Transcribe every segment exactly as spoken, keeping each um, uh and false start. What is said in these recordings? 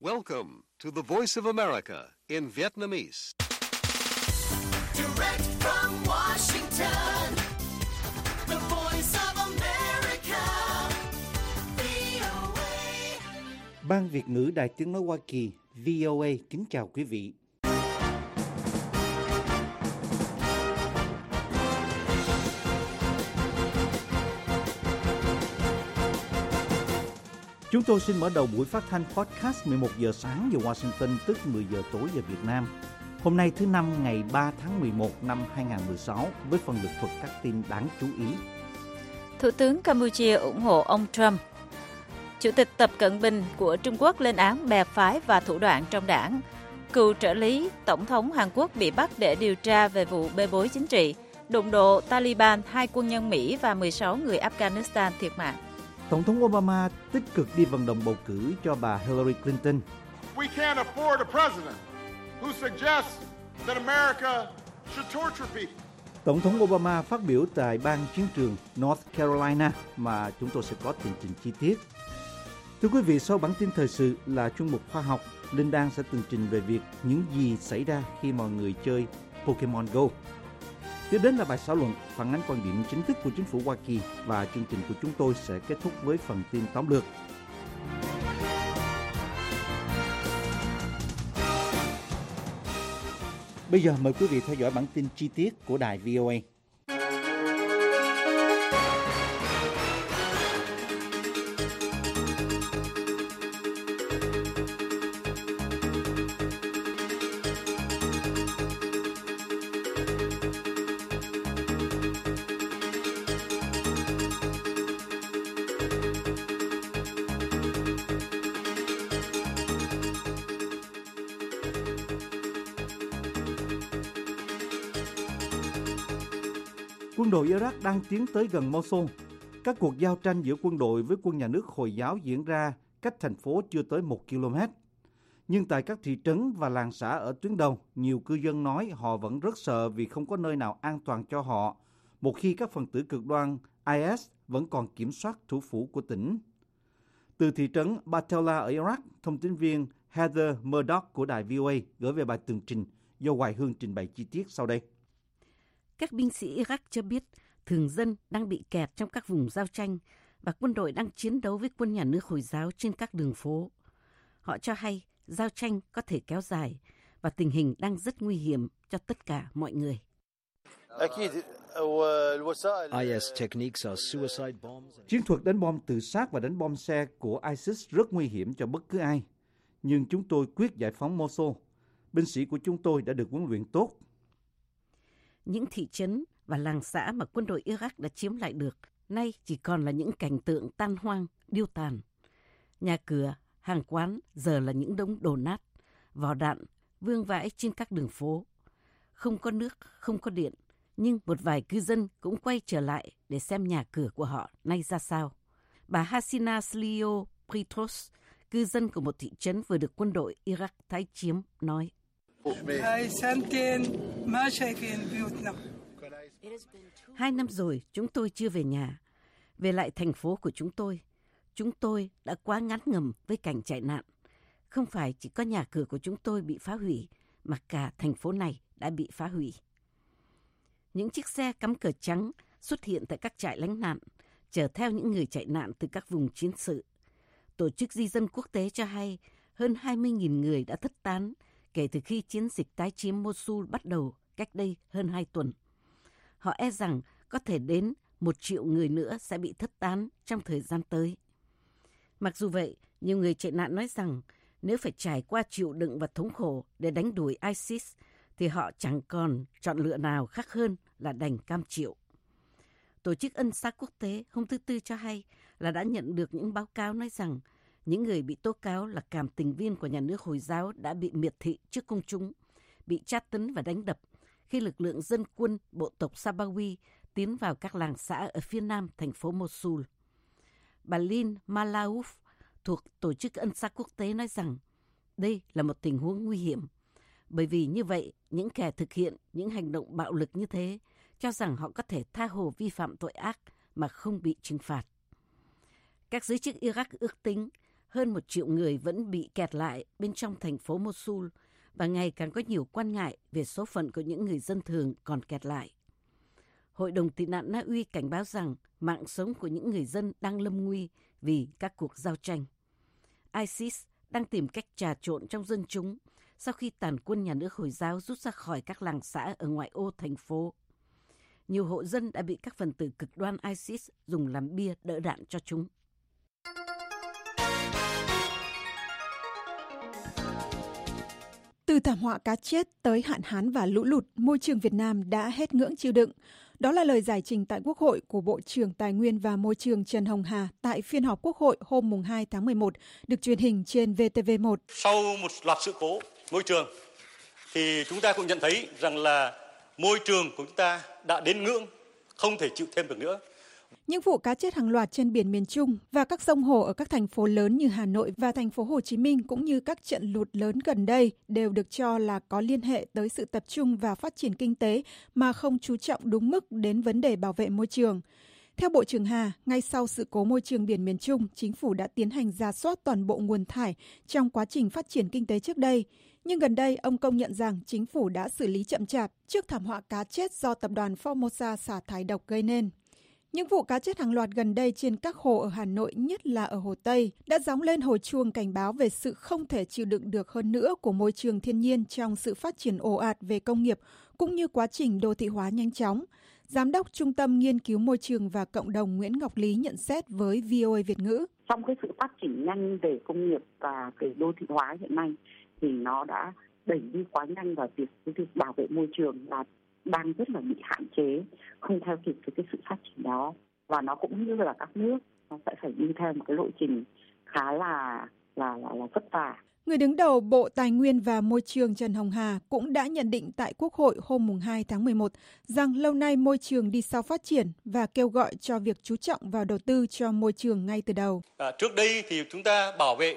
Welcome to the Voice of America in Vietnamese. Direct from Washington, the Voice of America, vê o a. Ban Việt ngữ Đài Tiếng nói Hoa Kỳ vê o a kính chào quý vị. Chúng tôi xin mở đầu buổi phát thanh podcast mười một giờ sáng giờ Washington, tức mười giờ tối giờ Việt Nam. Hôm nay thứ Năm ngày ba tháng mười một năm hai nghìn không trăm mười sáu với phần lược thuật các tin đáng chú ý. Thủ tướng Campuchia ủng hộ ông Trump. Chủ tịch Tập Cận Bình của Trung Quốc lên án bè phái và thủ đoạn trong đảng. Cựu trợ lý Tổng thống Hàn Quốc bị bắt để điều tra về vụ bê bối chính trị. Đụng độ Taliban, hai quân nhân Mỹ và mười sáu người Afghanistan thiệt mạng. Tổng thống Obama tích cực đi vận động bầu cử cho bà Hillary Clinton. We can't afford a president who suggests that America should torture people. Tổng thống Obama phát biểu tại bang chiến trường North Carolina mà chúng tôi sẽ có tường trình chi tiết. Thưa quý vị, sau bản tin thời sự là chuyên mục khoa học, Linh Đan sẽ tường trình về việc những gì xảy ra khi mọi người chơi Pokemon Go. Tiếp đến là bài xã luận phản ánh quan điểm chính thức của chính phủ Hoa Kỳ và chương trình của chúng tôi sẽ kết thúc với phần tin tóm lược. Bây giờ mời quý vị theo dõi bản tin chi tiết của đài vê o a. Quân đội Iraq đang tiến tới gần Mosul. Các cuộc giao tranh giữa quân đội với quân nhà nước Hồi giáo diễn ra cách thành phố chưa tới một ki lô mét. Nhưng tại các thị trấn và làng xã ở tuyến đầu, nhiều cư dân nói họ vẫn rất sợ vì không có nơi nào an toàn cho họ, một khi các phần tử cực đoan i ét vẫn còn kiểm soát thủ phủ của tỉnh. Từ thị trấn Bartella ở Iraq, thông tin viên Heather Murdoch của đài vê o a gửi về bài tường trình do Hoài Hương trình bày chi tiết sau đây. Các binh sĩ Iraq cho biết thường dân đang bị kẹt trong các vùng giao tranh và quân đội đang chiến đấu với quân nhà nước Hồi giáo trên các đường phố. Họ cho hay giao tranh có thể kéo dài và tình hình đang rất nguy hiểm cho tất cả mọi người. i ét techniques are suicide bombs. Chiến thuật đánh bom tự sát và đánh bom xe của ISIS rất nguy hiểm cho bất cứ ai. Nhưng chúng tôi quyết giải phóng Mosul. Binh sĩ của chúng tôi đã được huấn luyện tốt. Những thị trấn và làng xã mà quân đội Iraq đã chiếm lại được nay chỉ còn là những cảnh tượng tan hoang, điêu tàn. Nhà cửa, hàng quán giờ là những đống đổ nát, vỏ đạn vương vãi trên các đường phố. Không có nước, không có điện, nhưng một vài cư dân cũng quay trở lại để xem nhà cửa của họ nay ra sao. Bà Hasina Slio Pritros, cư dân của một thị trấn vừa được quân đội Iraq tái chiếm, nói. Hai năm rồi chúng tôi chưa về nhà, về lại thành phố của chúng tôi. Chúng tôi đã quá ngán ngẩm với cảnh chạy nạn. Không phải chỉ có nhà cửa của chúng tôi bị phá hủy, mà cả thành phố này đã bị phá hủy. Những chiếc xe cắm cờ trắng xuất hiện tại các trại lánh nạn, chở theo những người chạy nạn từ các vùng chiến sự. Tổ chức Di dân Quốc tế cho hay hơn hai mươi nghìn người đã thất tán kể từ khi chiến dịch tái chiếm Mosul bắt đầu cách đây hơn hai tuần. Họ e rằng có thể đến một triệu người nữa sẽ bị thất tán trong thời gian tới. Mặc dù vậy, nhiều người chạy nạn nói rằng nếu phải trải qua chịu đựng và thống khổ để đánh đuổi ISIS, thì họ chẳng còn chọn lựa nào khác hơn là đành cam chịu. Tổ chức Ân xá Quốc tế hôm thứ Tư cho hay là đã nhận được những báo cáo nói rằng những người bị tố cáo là cảm tình viên của nhà nước Hồi giáo đã bị miệt thị trước công chúng, bị tra tấn và đánh đập khi lực lượng dân quân bộ tộc Sabawi tiến vào các làng xã ở phía nam thành phố Mosul. Bà Lynn Malaouf thuộc Tổ chức Ân xá Quốc tế nói rằng đây là một tình huống nguy hiểm, bởi vì như vậy những kẻ thực hiện những hành động bạo lực như thế cho rằng họ có thể tha hồ vi phạm tội ác mà không bị trừng phạt. Các giới chức Iraq ước tính Hơn một triệu người vẫn bị kẹt lại bên trong thành phố Mosul và ngày càng có nhiều quan ngại về số phận của những người dân thường còn kẹt lại. Hội đồng tị nạn Na Uy cảnh báo rằng mạng sống của những người dân đang lâm nguy vì các cuộc giao tranh. ISIS đang tìm cách trà trộn trong dân chúng sau khi tàn quân nhà nước Hồi giáo rút ra khỏi các làng xã ở ngoại ô thành phố. Nhiều hộ dân đã bị các phần tử cực đoan ISIS dùng làm bia đỡ đạn cho chúng. Từ thảm họa cá chết tới hạn hán và lũ lụt, môi trường Việt Nam đã hết ngưỡng chịu đựng. Đó là lời giải trình tại Quốc hội của Bộ trưởng Tài nguyên và Môi trường Trần Hồng Hà tại phiên họp Quốc hội hôm hai tháng mười một, được truyền hình trên vê tê vê một. Sau một loạt sự cố môi trường, thì chúng ta cũng nhận thấy rằng là môi trường của chúng ta đã đến ngưỡng, không thể chịu thêm được nữa. Những vụ cá chết hàng loạt trên biển miền Trung và các sông hồ ở các thành phố lớn như Hà Nội và thành phố Hồ Chí Minh cũng như các trận lụt lớn gần đây đều được cho là có liên hệ tới sự tập trung vào phát triển kinh tế mà không chú trọng đúng mức đến vấn đề bảo vệ môi trường. Theo Bộ trưởng Hà, ngay sau sự cố môi trường biển miền Trung, chính phủ đã tiến hành rà soát toàn bộ nguồn thải trong quá trình phát triển kinh tế trước đây. Nhưng gần đây, ông công nhận rằng chính phủ đã xử lý chậm chạp trước thảm họa cá chết do tập đoàn Formosa xả thải độc gây nên. Những vụ cá chết hàng loạt gần đây trên các hồ ở Hà Nội, nhất là ở Hồ Tây, đã gióng lên hồi chuông cảnh báo về sự không thể chịu đựng được hơn nữa của môi trường thiên nhiên trong sự phát triển ồ ạt về công nghiệp, cũng như quá trình đô thị hóa nhanh chóng. Giám đốc Trung tâm Nghiên cứu Môi trường và Cộng đồng Nguyễn Ngọc Lý nhận xét với vê o a Việt ngữ. Trong cái sự phát triển nhanh về công nghiệp và về đô thị hóa hiện nay, thì nó đã đẩy đi quá nhanh vào việc, việc bảo vệ môi trường là đang rất là bị hạn chế, không theo kịp với cái sự phát triển đó, và nó cũng như là các nước nó sẽ phải đi theo một cái lộ trình khá là là là, là vất vả. Người đứng đầu Bộ Tài nguyên và Môi trường Trần Hồng Hà cũng đã nhận định tại Quốc hội hôm hai tháng mười một rằng lâu nay môi trường đi sau phát triển và kêu gọi cho việc chú trọng vào đầu tư cho môi trường ngay từ đầu. À, trước đây thì chúng ta bảo vệ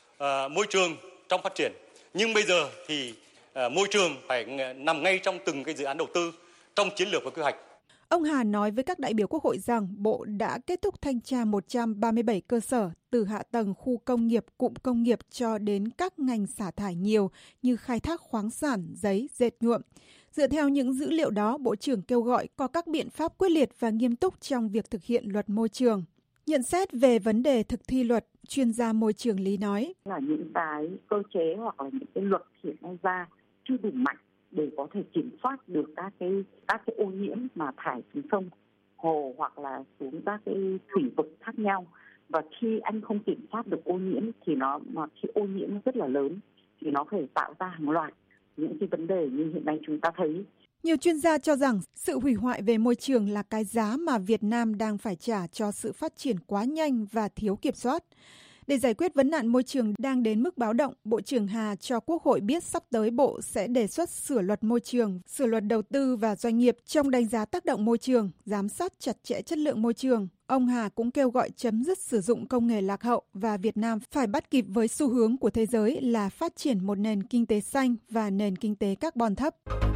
à, môi trường trong phát triển, nhưng bây giờ thì à, môi trường phải nằm ngay trong từng cái dự án đầu tư, trong chiến lược và quy hoạch. Ông Hà nói với các đại biểu Quốc hội rằng Bộ đã kết thúc thanh tra một trăm ba mươi bảy cơ sở từ hạ tầng khu công nghiệp, cụm công nghiệp cho đến các ngành xả thải nhiều như khai thác khoáng sản, giấy, dệt nhuộm. Dựa theo những dữ liệu đó, Bộ trưởng kêu gọi có các biện pháp quyết liệt và nghiêm túc trong việc thực hiện luật môi trường. Nhận xét về vấn đề thực thi luật, chuyên gia môi trường Lý nói là những cái cơ chế hoặc là những cái luật hiện nay ra chưa đủ mạnh để có thể kiểm soát được các cái các cái ô nhiễm mà thải xuống sông, hồ hoặc là xuống các cái thủy vực khác nhau. Và khi anh không kiểm soát được ô nhiễm thì nó mà khi ô nhiễm rất là lớn thì nó có thể tạo ra hàng loạt những cái vấn đề như hiện nay chúng ta thấy. Nhiều chuyên gia cho rằng sự hủy hoại về môi trường là cái giá mà Việt Nam đang phải trả cho sự phát triển quá nhanh và thiếu kiểm soát. Để giải quyết vấn nạn môi trường đang đến mức báo động, Bộ trưởng Hà cho Quốc hội biết sắp tới Bộ sẽ đề xuất sửa luật môi trường, sửa luật đầu tư và doanh nghiệp trong đánh giá tác động môi trường, giám sát chặt chẽ chất lượng môi trường. Ông Hà cũng kêu gọi chấm dứt sử dụng công nghệ lạc hậu và Việt Nam phải bắt kịp với xu hướng của thế giới là phát triển một nền kinh tế xanh và nền kinh tế carbon thấp.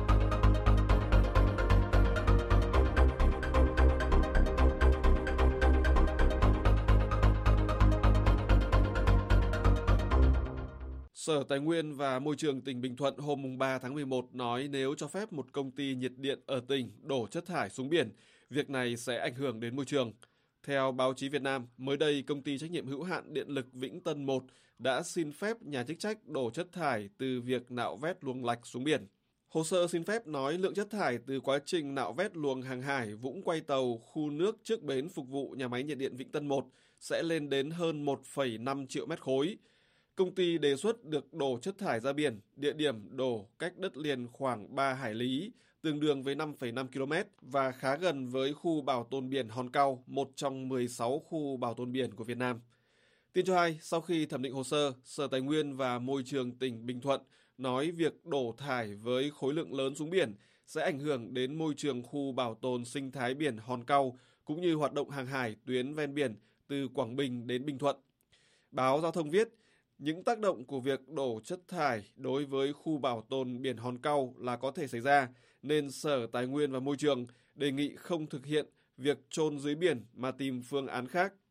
Sở Tài nguyên và Môi trường tỉnh Bình Thuận hôm ba tháng mười một nói nếu cho phép một công ty nhiệt điện ở tỉnh đổ chất thải xuống biển, việc này sẽ ảnh hưởng đến môi trường. Theo báo chí Việt Nam, mới đây công ty trách nhiệm hữu hạn điện lực Vĩnh Tân một đã xin phép nhà chức trách đổ chất thải từ việc nạo vét luồng lạch xuống biển. Hồ sơ xin phép nói lượng chất thải từ quá trình nạo vét luồng hàng hải Vũng Quay Tàu, khu nước trước bến phục vụ nhà máy nhiệt điện Vĩnh Tân một sẽ lên đến hơn một phẩy năm triệu mét khối. Công ty đề xuất được đổ chất thải ra biển, địa điểm đổ cách đất liền khoảng ba hải lý, tương đương với năm phẩy năm ki lô mét và khá gần với khu bảo tồn biển Hòn Cau, một trong mười sáu khu bảo tồn biển của Việt Nam. Tin cho hay, sau khi thẩm định hồ sơ, Sở Tài nguyên và Môi trường tỉnh Bình Thuận nói việc đổ thải với khối lượng lớn xuống biển sẽ ảnh hưởng đến môi trường khu bảo tồn sinh thái biển Hòn Cau cũng như hoạt động hàng hải tuyến ven biển từ Quảng Bình đến Bình Thuận. Báo Giao thông viết, những tác động của việc đổ chất thải đối với khu bảo tồn biển Hòn Cau là có thể xảy ra, nên Sở Tài nguyên và Môi trường đề nghị không thực hiện việc chôn dưới biển mà tìm phương án khác.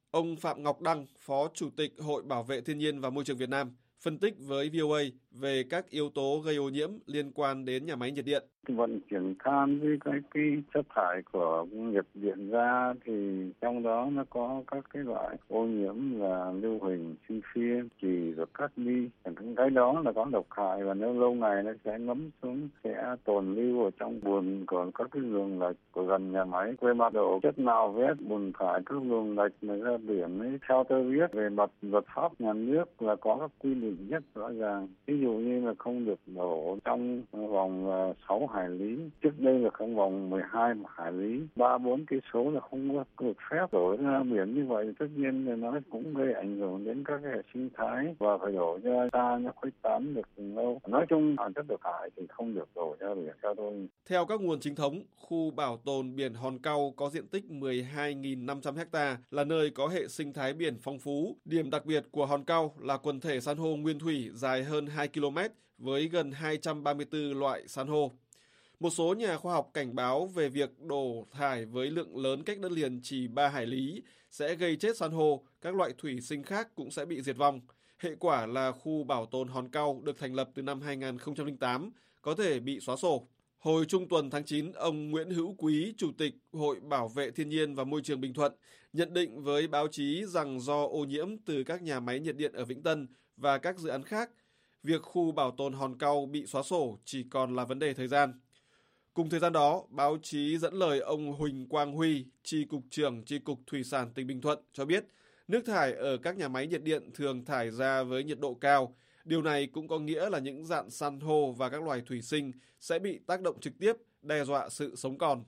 Ông Phạm Ngọc Đăng, Phó Chủ tịch Hội Bảo vệ Thiên nhiên và Môi trường Việt Nam, phân tích với vê o a về các yếu tố gây ô nhiễm liên quan đến nhà máy nhiệt điện. Vận chuyển than với cái, cái chất thải của nhiệt điện ra thì trong đó nó có các cái loại ô nhiễm là lưu huỳnh, sulfit, chì rồi cadmi. Cái đó là có độc hại và nếu lâu ngày nó sẽ ngấm xuống, sẽ tồn lưu ở trong bùn của các cái luồng lạch của gần nhà máy. Về mặt độ chất nào vét bùn thải các luồng lạch này ra biển ấy, theo tôi biết về mặt luật pháp nhà nước là có các quy định rất rõ ràng. Ví dụ như là không được đổ trong vòng sáu hải lý, trước đây là trong vòng mười hai hải lý, ba bốn cây số là không có được phép đổ ra biển như vậy. Tất nhiên là nó cũng gây ảnh hưởng đến các hệ sinh thái và phải đổ ra xa nó khuếch tán được từ lâu. Nói chung bản chất độc hại thì không được đổ ra biển theo tôi. Theo các nguồn chính thống, khu bảo tồn biển Hòn Cau có diện tích mười hai nghìn năm trăm ha, là nơi có hệ sinh thái biển phong phú. Điểm đặc biệt của Hòn Cau là quần thể san hô nguyên thủy dài hơn hai ki lô mét với gần hai trăm ba mươi tư loại san hô. Một số nhà khoa học cảnh báo về việc đổ thải với lượng lớn cách đất liền chỉ ba hải lý sẽ gây chết san hô, các loại thủy sinh khác cũng sẽ bị diệt vong. Hệ quả là khu bảo tồn Hòn Cau được thành lập từ năm hai nghìn không trăm lẻ tám có thể bị xóa sổ. Hồi trung tuần tháng chín, ông Nguyễn Hữu Quý, Chủ tịch Hội Bảo vệ Thiên nhiên và Môi trường Bình Thuận, nhận định với báo chí rằng do ô nhiễm từ các nhà máy nhiệt điện ở Vĩnh Tân và các dự án khác, việc khu bảo tồn Hòn Cau bị xóa sổ chỉ còn là vấn đề thời gian. Cùng thời gian đó, báo chí dẫn lời ông Huỳnh Quang Huy, Chi cục trưởng Chi cục Thủy sản tỉnh Bình Thuận cho biết, nước thải ở các nhà máy nhiệt điện thường thải ra với nhiệt độ cao. Điều này cũng có nghĩa là những rạn san hô và các loài thủy sinh sẽ bị tác động trực tiếp, đe dọa sự sống còn.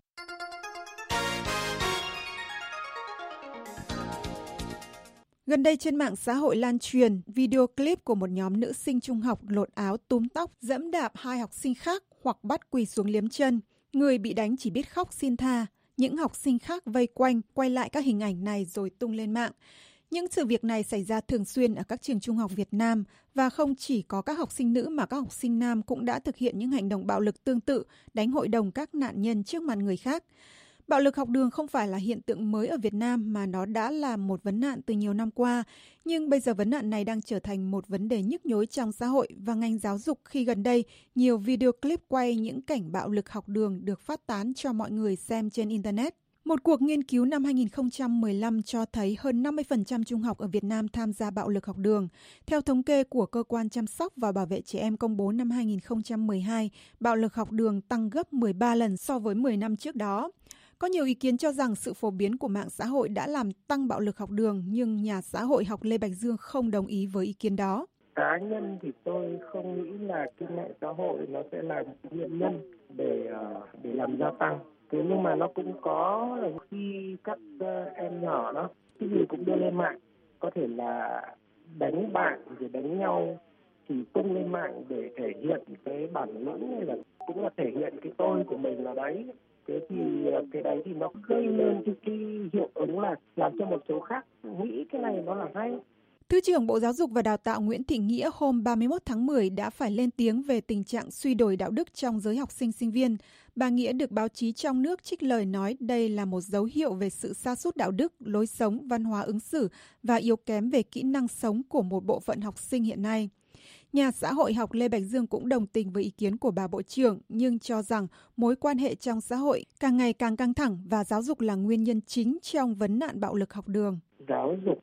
Gần đây trên mạng xã hội lan truyền video clip của một nhóm nữ sinh trung học lột áo túm tóc, giẫm đạp hai học sinh khác hoặc bắt quỳ xuống liếm chân. Người bị đánh chỉ biết khóc xin tha. Những học sinh khác vây quanh, quay lại các hình ảnh này rồi tung lên mạng. Những sự việc này xảy ra thường xuyên ở các trường trung học Việt Nam và không chỉ có các học sinh nữ mà các học sinh nam cũng đã thực hiện những hành động bạo lực tương tự, đánh hội đồng các nạn nhân trước mặt người khác. Bạo lực học đường không phải là hiện tượng mới ở Việt Nam mà nó đã là một vấn nạn từ nhiều năm qua. Nhưng bây giờ vấn nạn này đang trở thành một vấn đề nhức nhối trong xã hội và ngành giáo dục khi gần đây nhiều video clip quay những cảnh bạo lực học đường được phát tán cho mọi người xem trên Internet. Một cuộc nghiên cứu năm hai nghìn không trăm mười lăm cho thấy hơn năm mươi phần trăm trung học ở Việt Nam tham gia bạo lực học đường. Theo thống kê của Cơ quan Chăm sóc và Bảo vệ Trẻ Em công bố năm hai nghìn không trăm mười hai, bạo lực học đường tăng gấp mười ba lần so với mười năm trước đó. Có nhiều ý kiến cho rằng sự phổ biến của mạng xã hội đã làm tăng bạo lực học đường, nhưng nhà xã hội học Lê Bạch Dương không đồng ý với ý kiến đó. Cá nhân thì tôi không nghĩ là cái mạng xã hội nó sẽ là nguyên nhân để để làm gia tăng. Thế nhưng mà nó cũng có là khi các em nhỏ đó cái gì cũng đưa lên mạng, có thể là đánh bạn rồi đánh nhau thì tung lên mạng để thể hiện cái bản lĩnh hay là cũng là thể hiện cái tôi của mình là đấy. Thế thì cái đấy thì nó gây nên cái, cái hiệu ứng là làm cho một số khác nghĩ cái này nó là hay. Thứ trưởng Bộ Giáo dục và Đào tạo Nguyễn Thị Nghĩa hôm ba mươi mốt tháng mười đã phải lên tiếng về tình trạng suy đồi đạo đức trong giới học sinh sinh viên. Bà Nghĩa được báo chí trong nước trích lời nói đây là một dấu hiệu về sự sa sút đạo đức, lối sống, văn hóa ứng xử và yếu kém về kỹ năng sống của một bộ phận học sinh hiện nay. Nhà xã hội học Lê Bạch Dương cũng đồng tình với ý kiến của bà Bộ trưởng, nhưng cho rằng mối quan hệ trong xã hội càng ngày càng căng thẳng và giáo dục là nguyên nhân chính trong vấn nạn bạo lực học đường. Giáo dục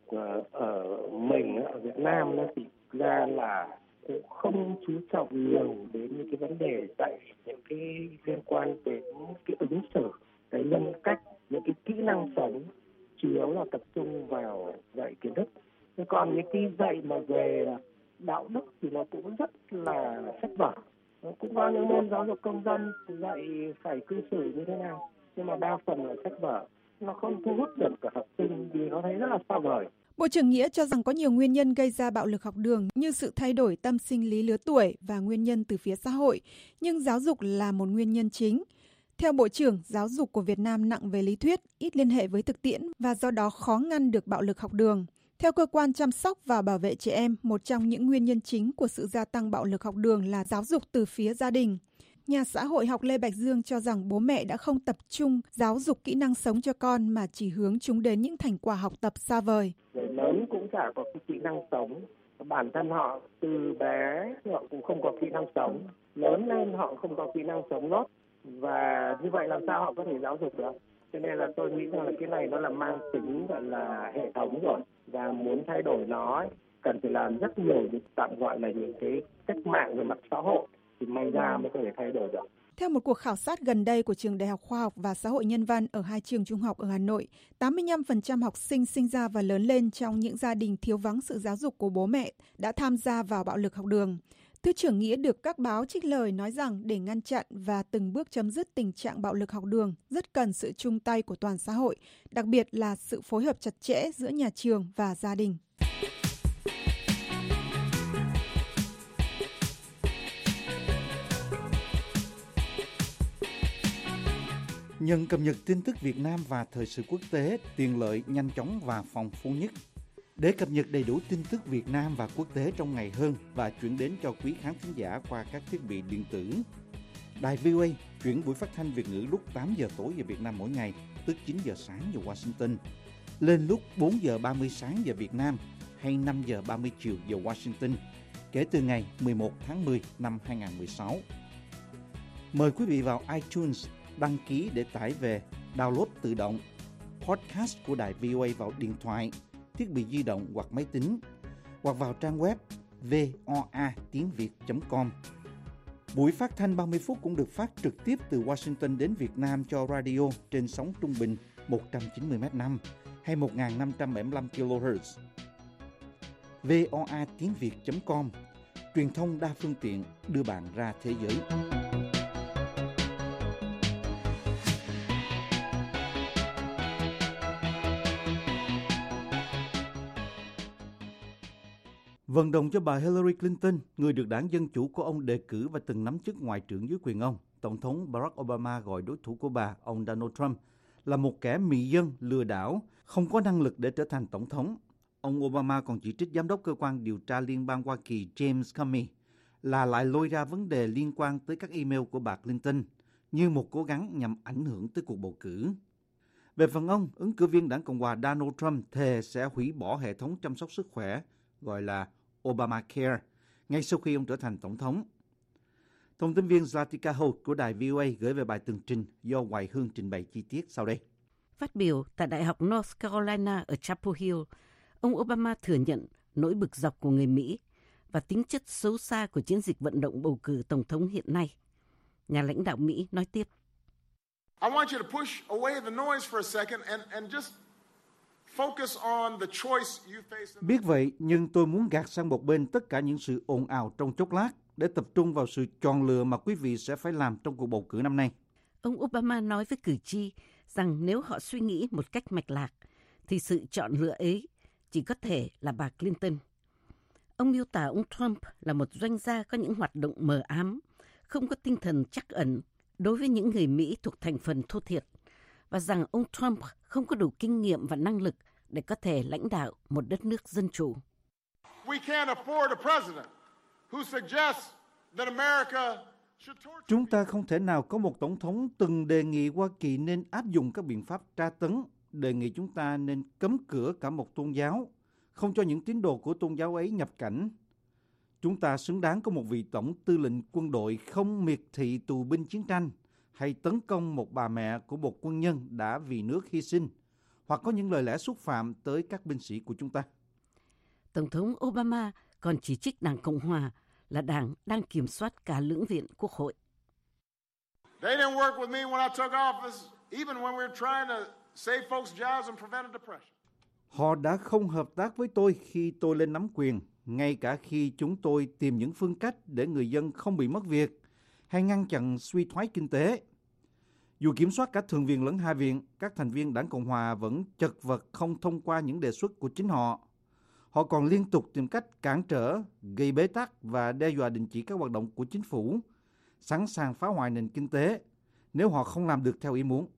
ở mình, ở Việt Nam nó chỉ ra là cũng không chú trọng nhiều đến những cái vấn đề dạy những cái liên quan đến cái ứng xử, cái nhân cách, những cái kỹ năng sống, chủ yếu là tập trung vào dạy kiến thức. Còn những cái dạy mà về đạo đức thì nó cũng rất là sách vở. Nó cũng có những môn giáo dục công dân dạy phải cư xử như thế nào, nhưng mà đa phần là sách vở. Nó không thu hút được cả học sinh vì nó thấy rất là xa vời. Bộ trưởng Nghĩa cho rằng có nhiều nguyên nhân gây ra bạo lực học đường như sự thay đổi tâm sinh lý lứa tuổi và nguyên nhân từ phía xã hội, nhưng giáo dục là một nguyên nhân chính. Theo Bộ trưởng, giáo dục của Việt Nam nặng về lý thuyết, ít liên hệ với thực tiễn và do đó khó ngăn được bạo lực học đường. Theo Cơ quan Chăm sóc và Bảo vệ Trẻ Em, một trong những nguyên nhân chính của sự gia tăng bạo lực học đường là giáo dục từ phía gia đình. Nhà xã hội học Lê Bạch Dương cho rằng bố mẹ đã không tập trung giáo dục kỹ năng sống cho con mà chỉ hướng chúng đến những thành quả học tập xa vời. Người lớn cũng chả có cái kỹ năng sống. Bản thân họ từ bé họ cũng không có kỹ năng sống. Lớn lên họ không có kỹ năng sống tốt. Và như vậy làm sao họ có thể giáo dục được? Cho nên là tôi nghĩ rằng là cái này nó là mang tính gọi là hệ thống rồi. Và muốn thay đổi nó cần phải làm rất nhiều những tạm gọi là những cái cách mạng về mặt xã hội thì may ra mới có thể thay đổi được. Theo một cuộc khảo sát gần đây của Trường Đại học Khoa học và Xã hội Nhân văn ở hai trường trung học ở Hà Nội, tám mươi lăm phần trăm học sinh sinh ra và lớn lên trong những gia đình thiếu vắng sự giáo dục của bố mẹ đã tham gia vào bạo lực học đường. Thứ trưởng Nghĩa được các báo trích lời nói rằng để ngăn chặn và từng bước chấm dứt tình trạng bạo lực học đường rất cần sự chung tay của toàn xã hội, đặc biệt là sự phối hợp chặt chẽ giữa nhà trường và gia đình. Nhận cập nhật tin tức Việt Nam và thời sự quốc tế, tiện lợi, nhanh chóng và phong phú nhất. Để cập nhật đầy đủ tin tức Việt Nam và quốc tế trong ngày hơn và chuyển đến cho quý khán thính giả qua các thiết bị điện tử, Đài vê o a chuyển buổi phát thanh Việt ngữ lúc tám giờ tối giờ Việt Nam mỗi ngày, tức chín giờ sáng giờ Washington, lên lúc bốn giờ ba mươi sáng giờ Việt Nam hay năm giờ ba mươi chiều giờ Washington, kể từ ngày mười một tháng mười năm hai nghìn không trăm mười sáu. Mời quý vị vào iTunes, đăng ký để tải về, download tự động podcast của Đài vê o a vào điện thoại, thiết bị di động hoặc máy tính, hoặc vào trang web voa tiếng việt chấm com. Buổi phát thanh ba mươi phút cũng được phát trực tiếp từ Washington đến Việt Nam cho radio trên sóng trung bình một trăm chín mươi mét năm hay một nghìn năm trăm bảy mươi lăm ki lô héc. voa tiếng việt chấm com, truyền thông đa phương tiện đưa bạn ra thế giới. Vận động cho bà Hillary Clinton, người được đảng Dân Chủ của ông đề cử và từng nắm chức ngoại trưởng dưới quyền ông, Tổng thống Barack Obama gọi đối thủ của bà, ông Donald Trump, là một kẻ mị dân, lừa đảo, không có năng lực để trở thành tổng thống. Ông Obama còn chỉ trích giám đốc cơ quan điều tra liên bang Hoa Kỳ James Comey là lại lôi ra vấn đề liên quan tới các email của bà Clinton như một cố gắng nhằm ảnh hưởng tới cuộc bầu cử. Về phần ông, ứng cử viên đảng Cộng hòa Donald Trump thề sẽ hủy bỏ hệ thống chăm sóc sức khỏe gọi là Obamacare ngay sau khi ông trở thành tổng thống. Thông tin viên Zlatica Holt của đài vê o a gửi về bài tường trình do Hoài Hương trình bày chi tiết sau đây. Phát biểu tại Đại học North Carolina ở Chapel Hill, ông Obama thừa nhận nỗi bực dọc của người Mỹ và tính chất xấu xa của chiến dịch vận động bầu cử tổng thống hiện nay. Nhà lãnh đạo Mỹ nói tiếp. I want you to push away the noise for a second and, and just focus on the choice you face. Biết vậy, nhưng tôi muốn gạt sang một bên tất cả những sự ồn ào trong chốc lát để tập trung vào sự chọn lựa mà quý vị sẽ phải làm trong cuộc bầu cử năm nay. Ông Obama nói với cử tri rằng nếu họ suy nghĩ một cách mạch lạc, thì sự chọn lựa ấy chỉ có thể là bà Clinton. Ông miêu tả ông Trump là một doanh gia có những hoạt động mờ ám, không có tinh thần trắc ẩn đối với những người Mỹ thuộc thành phần thô thiệt, và rằng ông Trump không có đủ kinh nghiệm và năng lực để có thể lãnh đạo một đất nước dân chủ. We can't afford a president who suggests that America should torture. Chúng ta không thể nào có một tổng thống từng đề nghị Hoa Kỳ nên áp dụng các biện pháp tra tấn, đề nghị chúng ta nên cấm cửa cả một tôn giáo, không cho những tín đồ của tôn giáo ấy nhập cảnh. Chúng ta xứng đáng có một vị tổng tư lệnh quân đội không miệt thị tù binh chiến tranh, hay tấn công một bà mẹ của một quân nhân đã vì nước hy sinh, hoặc có những lời lẽ xúc phạm tới các binh sĩ của chúng ta. Tổng thống Obama còn chỉ trích Đảng Cộng Hòa là đảng đang kiểm soát cả lưỡng viện Quốc hội. They didn't work with me when I took office, even when we were trying to save folks' jobs and prevent a depression. Họ đã không hợp tác với tôi khi tôi lên nắm quyền, ngay cả khi chúng tôi tìm những phương cách để người dân không bị mất việc hay ngăn chặn suy thoái kinh tế. Dù kiểm soát cả Thượng viện lẫn Hạ viện, các thành viên Đảng Cộng Hòa vẫn chật vật không thông qua những đề xuất của chính họ. Họ còn liên tục tìm cách cản trở, gây bế tắc và đe dọa đình chỉ các hoạt động của chính phủ, sẵn sàng phá hoại nền kinh tế nếu họ không làm được theo ý muốn.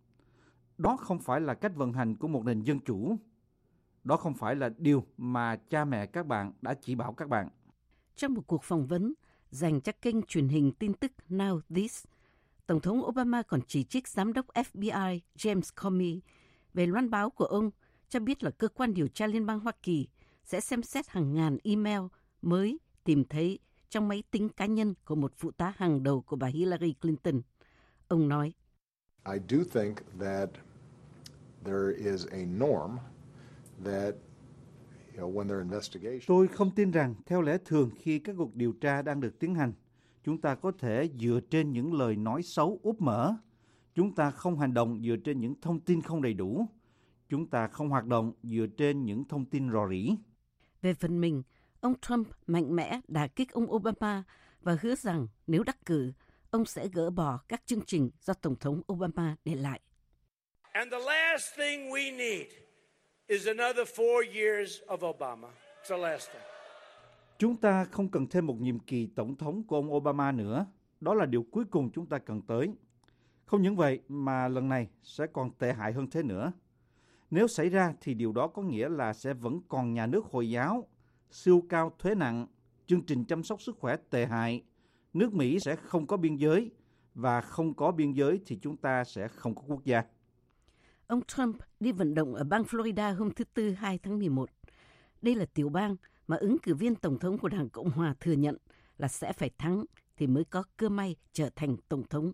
Đó không phải là cách vận hành của một nền dân chủ. Đó không phải là điều mà cha mẹ các bạn đã chỉ bảo các bạn. Trong một cuộc phỏng vấn, dành cho kênh truyền hình tin tức Now This. Tổng thống Obama còn chỉ trích giám đốc F B I James Comey về loan báo của ông cho biết là cơ quan điều tra liên bang Hoa Kỳ sẽ xem xét hàng ngàn email mới tìm thấy trong máy tính cá nhân của một phụ tá hàng đầu của bà Hillary Clinton. Ông nói, I do think that there is a norm that you know, when their investigation... Tôi không tin rằng theo lẽ thường khi các cuộc điều tra đang được tiến hành, chúng ta có thể dựa trên những lời nói xấu úp mở. Chúng ta không hành động dựa trên những thông tin không đầy đủ. Chúng ta không hoạt động dựa trên những thông tin rò rỉ. Về phần mình, ông Trump mạnh mẽ đả kích ông Obama và hứa rằng nếu đắc cử, ông sẽ gỡ bỏ các chương trình do Tổng thống Obama để lại. And the last thing we need is another four years of Obama. It's the last thing. Chúng ta không cần thêm một nhiệm kỳ tổng thống của ông Obama nữa. Đó là điều cuối cùng chúng ta cần tới. Không những vậy mà lần này sẽ còn tệ hại hơn thế nữa. Nếu xảy ra thì điều đó có nghĩa là sẽ vẫn còn nhà nước Hồi giáo, siêu cao thuế nặng, chương trình chăm sóc sức khỏe tệ hại. Nước Mỹ sẽ không có biên giới, và không có biên giới thì chúng ta sẽ không có quốc gia. Ông Trump đi vận động ở bang Florida hôm thứ Tư hai tháng mười một. Đây là tiểu bang mà ứng cử viên Tổng thống của Đảng Cộng Hòa thừa nhận là sẽ phải thắng thì mới có cơ may trở thành Tổng thống.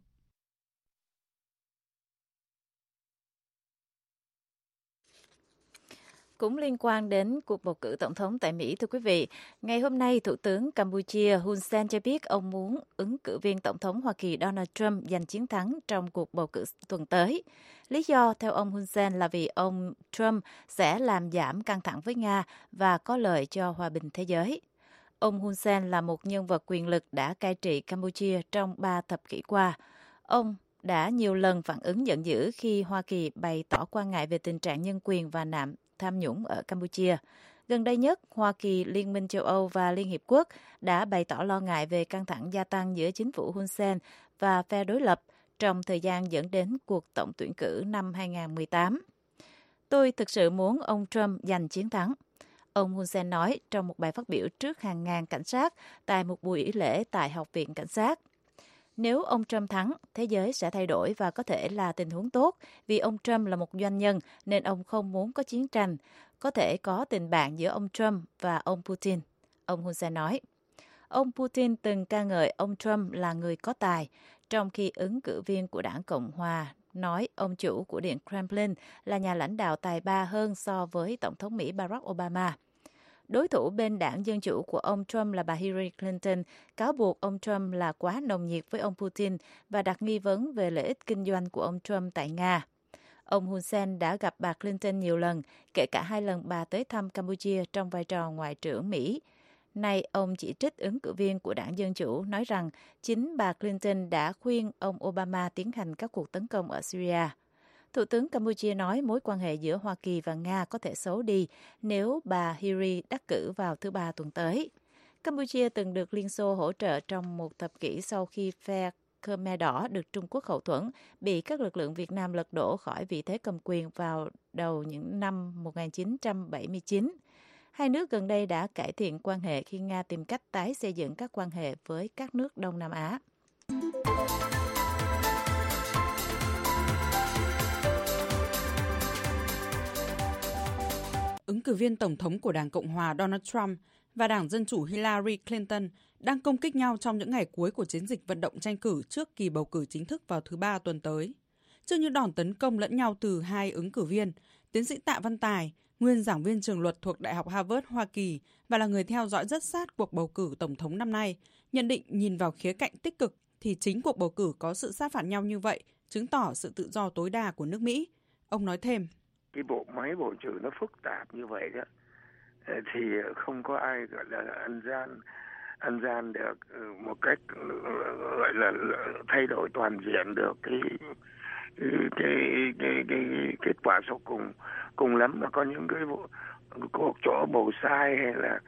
Cũng liên quan đến cuộc bầu cử tổng thống tại Mỹ, thưa quý vị, ngày hôm nay, Thủ tướng Campuchia Hun Sen cho biết ông muốn ứng cử viên Tổng thống Hoa Kỳ Donald Trump giành chiến thắng trong cuộc bầu cử tuần tới. Lý do, theo ông Hun Sen, là vì ông Trump sẽ làm giảm căng thẳng với Nga và có lợi cho hòa bình thế giới. Ông Hun Sen là một nhân vật quyền lực đã cai trị Campuchia trong ba thập kỷ qua. Ông đã nhiều lần phản ứng giận dữ khi Hoa Kỳ bày tỏ quan ngại về tình trạng nhân quyền và nạn tham nhũng ở Campuchia. Gần đây nhất, Hoa Kỳ, Liên minh châu Âu và Liên Hiệp Quốc đã bày tỏ lo ngại về căng thẳng gia tăng giữa chính phủ Hun Sen và phe đối lập trong thời gian dẫn đến cuộc tổng tuyển cử năm hai không một tám. Tôi thực sự muốn ông Trump giành chiến thắng, ông Hun Sen nói trong một bài phát biểu trước hàng ngàn cảnh sát tại một buổi lễ tại Học viện Cảnh sát. Nếu ông Trump thắng, thế giới sẽ thay đổi và có thể là tình huống tốt vì ông Trump là một doanh nhân nên ông không muốn có chiến tranh. Có thể có tình bạn giữa ông Trump và ông Putin, ông Hun Sen nói. Ông Putin từng ca ngợi ông Trump là người có tài, trong khi ứng cử viên của đảng Cộng Hòa nói ông chủ của Điện Kremlin là nhà lãnh đạo tài ba hơn so với Tổng thống Mỹ Barack Obama. Đối thủ bên đảng Dân Chủ của ông Trump là bà Hillary Clinton cáo buộc ông Trump là quá nồng nhiệt với ông Putin và đặt nghi vấn về lợi ích kinh doanh của ông Trump tại Nga. Ông Hun Sen đã gặp bà Clinton nhiều lần, kể cả hai lần bà tới thăm Campuchia trong vai trò Ngoại trưởng Mỹ. Nay, ông chỉ trích ứng cử viên của đảng Dân Chủ, nói rằng chính bà Clinton đã khuyên ông Obama tiến hành các cuộc tấn công ở Syria. Thủ tướng Campuchia nói mối quan hệ giữa Hoa Kỳ và Nga có thể xấu đi nếu bà Hillary đắc cử vào thứ Ba tuần tới. Campuchia từng được Liên Xô hỗ trợ trong một thập kỷ sau khi phe Khmer Đỏ được Trung Quốc hậu thuẫn bị các lực lượng Việt Nam lật đổ khỏi vị thế cầm quyền vào đầu những năm một nghìn chín trăm bảy mươi chín. Hai nước gần đây đã cải thiện quan hệ khi Nga tìm cách tái xây dựng các quan hệ với các nước Đông Nam Á. Ứng cử viên Tổng thống của Đảng Cộng Hòa Donald Trump và Đảng Dân Chủ Hillary Clinton đang công kích nhau trong những ngày cuối của chiến dịch vận động tranh cử trước kỳ bầu cử chính thức vào thứ Ba tuần tới. Trước những đòn tấn công lẫn nhau từ hai ứng cử viên, tiến sĩ Tạ Văn Tài, nguyên giảng viên trường luật thuộc Đại học Harvard, Hoa Kỳ và là người theo dõi rất sát cuộc bầu cử Tổng thống năm nay, nhận định nhìn vào khía cạnh tích cực thì chính cuộc bầu cử có sự sát phạt nhau như vậy, chứng tỏ sự tự do tối đa của nước Mỹ. Ông nói thêm. Cái bộ máy bầu cử nó phức tạp như vậy đó, thì không có ai gọi là ăn gian, ăn gian được một cách gọi là thay đổi toàn diện được cái cái cái cái, cái kết quả sau cùng. Cùng lắm là có những cái vụ cuộc chỗ bầu sai hay là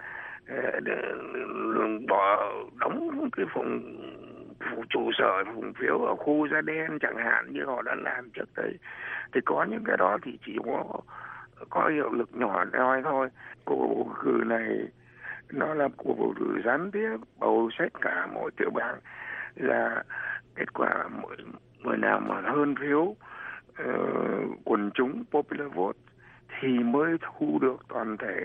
bỏ đóng cái phòng trụ sở phụng phiếu ở khu da đen chẳng hạn như họ đã làm trước đây, thì có những cái đó thì chỉ có có hiệu lực nhỏ nhoi thôi. Cuộc bầu cử này Nó là cuộc bầu cử gián tiếp, bầu xét cả mỗi tiểu bang, là kết quả mỗi, mỗi nào mà hơn phiếu uh, quần chúng popular vote thì mới thu được toàn thể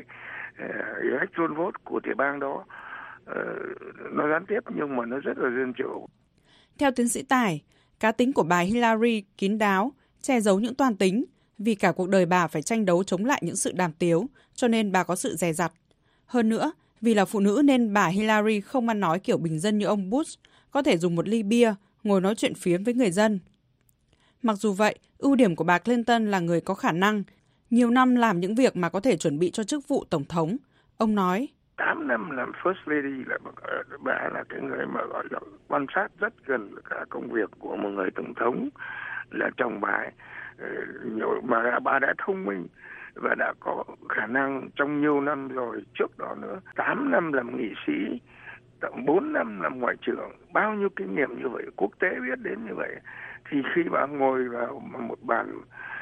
uh, electoral vote của tiểu bang đó. Uh, nó gián tiếp nhưng mà nó rất là dân chủ. Theo tiến sĩ Tài, cá tính của bà Hillary kín đáo, che giấu những toan tính, vì cả cuộc đời bà phải tranh đấu chống lại những sự đàm tiếu, cho nên bà có sự dè dặt. Hơn nữa, vì là phụ nữ nên bà Hillary không ăn nói kiểu bình dân như ông Bush, có thể dùng một ly bia, ngồi nói chuyện phiếm với người dân. Mặc dù vậy, ưu điểm của bà Clinton là người có khả năng, nhiều năm làm những việc mà có thể chuẩn bị cho chức vụ tổng thống. Ông nói, tám năm làm First Lady là bà là cái người mà gọi là quan sát rất gần cả công việc của một người tổng thống, là chồng bà ấy. Nhiều, bà, bà đã thông minh và đã có khả năng trong nhiều năm rồi, trước đó nữa. tám năm làm nghị sĩ, tận bốn năm làm ngoại trưởng, bao nhiêu kinh nghiệm như vậy, quốc tế biết đến như vậy. Thì khi bà ngồi vào một bàn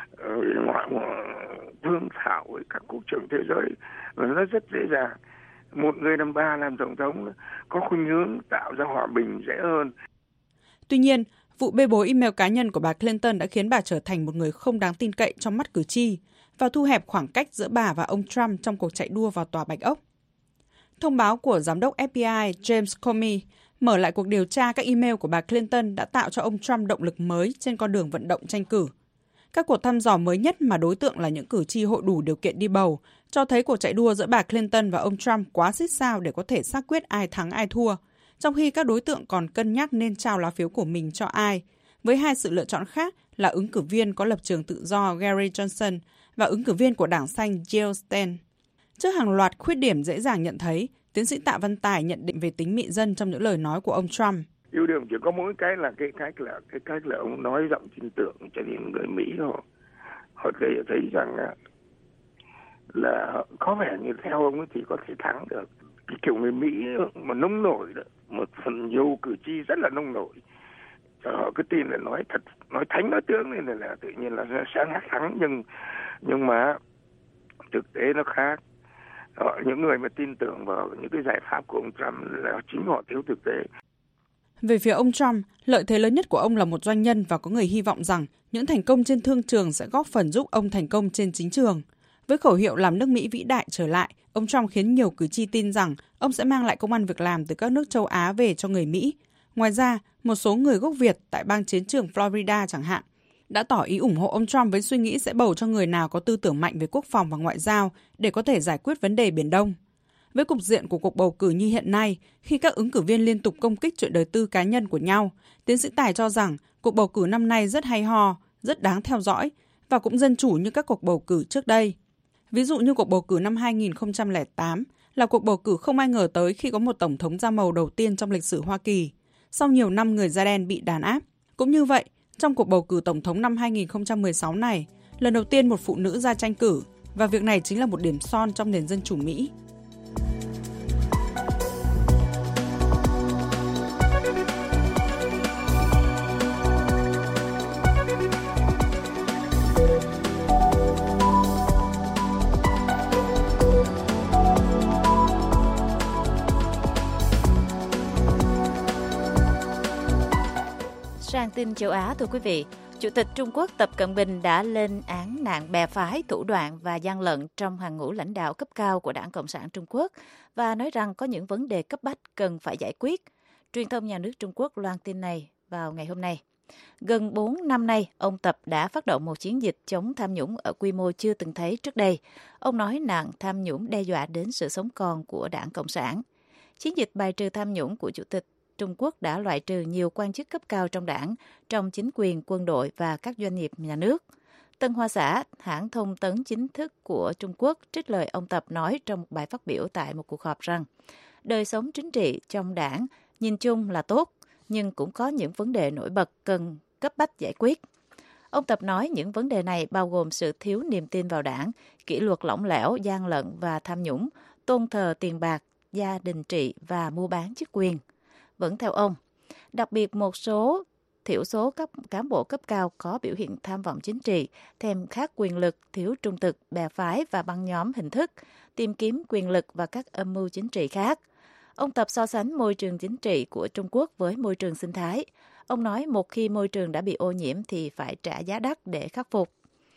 uh, ngoại thương thảo với các quốc trưởng thế giới, nó rất dễ dàng. Một người năm ba làm tổng thống có khuynh hướng tạo ra hòa bình dễ hơn. Tuy nhiên, vụ bê bối email cá nhân của bà Clinton đã khiến bà trở thành một người không đáng tin cậy trong mắt cử tri và thu hẹp khoảng cách giữa bà và ông Trump trong cuộc chạy đua vào Tòa Bạch Ốc. Thông báo của giám đốc ép bê i James Comey mở lại cuộc điều tra các email của bà Clinton đã tạo cho ông Trump động lực mới trên con đường vận động tranh cử. Các cuộc thăm dò mới nhất mà đối tượng là những cử tri hội đủ điều kiện đi bầu cho thấy cuộc chạy đua giữa bà Clinton và ông Trump quá xít sao để có thể xác quyết ai thắng ai thua, trong khi các đối tượng còn cân nhắc nên trao lá phiếu của mình cho ai, với hai sự lựa chọn khác là ứng cử viên có lập trường tự do Gary Johnson và ứng cử viên của Đảng Xanh Jill Stein. Trước hàng loạt khuyết điểm dễ dàng nhận thấy, tiến sĩ Tạ Văn Tài nhận định về tính mị dân trong những lời nói của ông Trump. Ưu điểm chỉ có mỗi cái là cái cách là cái cách là ông nói giọng tin tưởng cho những người Mỹ họ họ thấy, thấy rằng là, là có vẻ như theo ông ấy thì có thể thắng được. Cái kiểu người Mỹ mà nông nổi đó, một phần nhiều cử tri rất là nông nổi. Họ cứ tin là nói thật, nói thánh nói tướng nên là, là tự nhiên là sẽ thắng, nhưng nhưng mà thực tế nó khác. Họ, những người mà tin tưởng vào những cái giải pháp của ông Trump là chính họ thiếu thực tế. Về phía ông Trump, lợi thế lớn nhất của ông là một doanh nhân và có người hy vọng rằng những thành công trên thương trường sẽ góp phần giúp ông thành công trên chính trường. Với khẩu hiệu làm nước Mỹ vĩ đại trở lại, ông Trump khiến nhiều cử tri tin rằng ông sẽ mang lại công ăn việc làm từ các nước châu Á về cho người Mỹ. Ngoài ra, một số người gốc Việt tại bang chiến trường Florida chẳng hạn, đã tỏ ý ủng hộ ông Trump với suy nghĩ sẽ bầu cho người nào có tư tưởng mạnh về quốc phòng và ngoại giao để có thể giải quyết vấn đề Biển Đông. Với cục diện của cuộc bầu cử như hiện nay, khi các ứng cử viên liên tục công kích chuyện đời tư cá nhân của nhau, tiến sĩ Tài cho rằng cuộc bầu cử năm nay rất hay ho, rất đáng theo dõi và cũng dân chủ như các cuộc bầu cử trước đây. Ví dụ như cuộc bầu cử năm hai nghìn không trăm lẻ tám là cuộc bầu cử không ai ngờ tới khi có một tổng thống da màu đầu tiên trong lịch sử Hoa Kỳ, sau nhiều năm người da đen bị đàn áp. Cũng như vậy, trong cuộc bầu cử tổng thống năm hai nghìn không trăm mười sáu này, lần đầu tiên một phụ nữ ra tranh cử, và việc này chính là một điểm son trong nền dân chủ Mỹ. Sang tin châu Á thưa quý vị, Chủ tịch Trung Quốc Tập Cận Bình đã lên án nạn bè phái, thủ đoạn và gian lận trong hàng ngũ lãnh đạo cấp cao của Đảng Cộng sản Trung Quốc và nói rằng có những vấn đề cấp bách cần phải giải quyết. Truyền thông nhà nước Trung Quốc loan tin này vào ngày hôm nay. Gần bốn năm nay, ông Tập đã phát động một chiến dịch chống tham nhũng ở quy mô chưa từng thấy trước đây. Ông nói nạn tham nhũng đe dọa đến sự sống còn của Đảng Cộng sản. Chiến dịch bài trừ tham nhũng của Chủ tịch Trung Quốc đã loại trừ nhiều quan chức cấp cao trong đảng, trong chính quyền, quân đội và các doanh nghiệp nhà nước. Tân Hoa Xã, hãng thông tấn chính thức của Trung Quốc, trích lời ông Tập nói trong một bài phát biểu tại một cuộc họp rằng đời sống chính trị trong đảng nhìn chung là tốt, nhưng cũng có những vấn đề nổi bật cần cấp bách giải quyết. Ông Tập nói những vấn đề này bao gồm sự thiếu niềm tin vào đảng, kỷ luật lỏng lẻo, gian lận và tham nhũng, tôn thờ tiền bạc, gia đình trị và mua bán chức quyền. Vẫn theo ông, đặc biệt một số thiểu số các cán bộ cấp cao có biểu hiện tham vọng chính trị, thèm khát quyền lực, thiếu trung thực, bè phái và băng nhóm hình thức, tìm kiếm quyền lực và các âm mưu chính trị khác. Ông Tập so sánh môi trường chính trị của Trung Quốc với môi trường sinh thái. Ông nói một khi môi trường đã bị ô nhiễm thì phải trả giá đắt để khắc phục.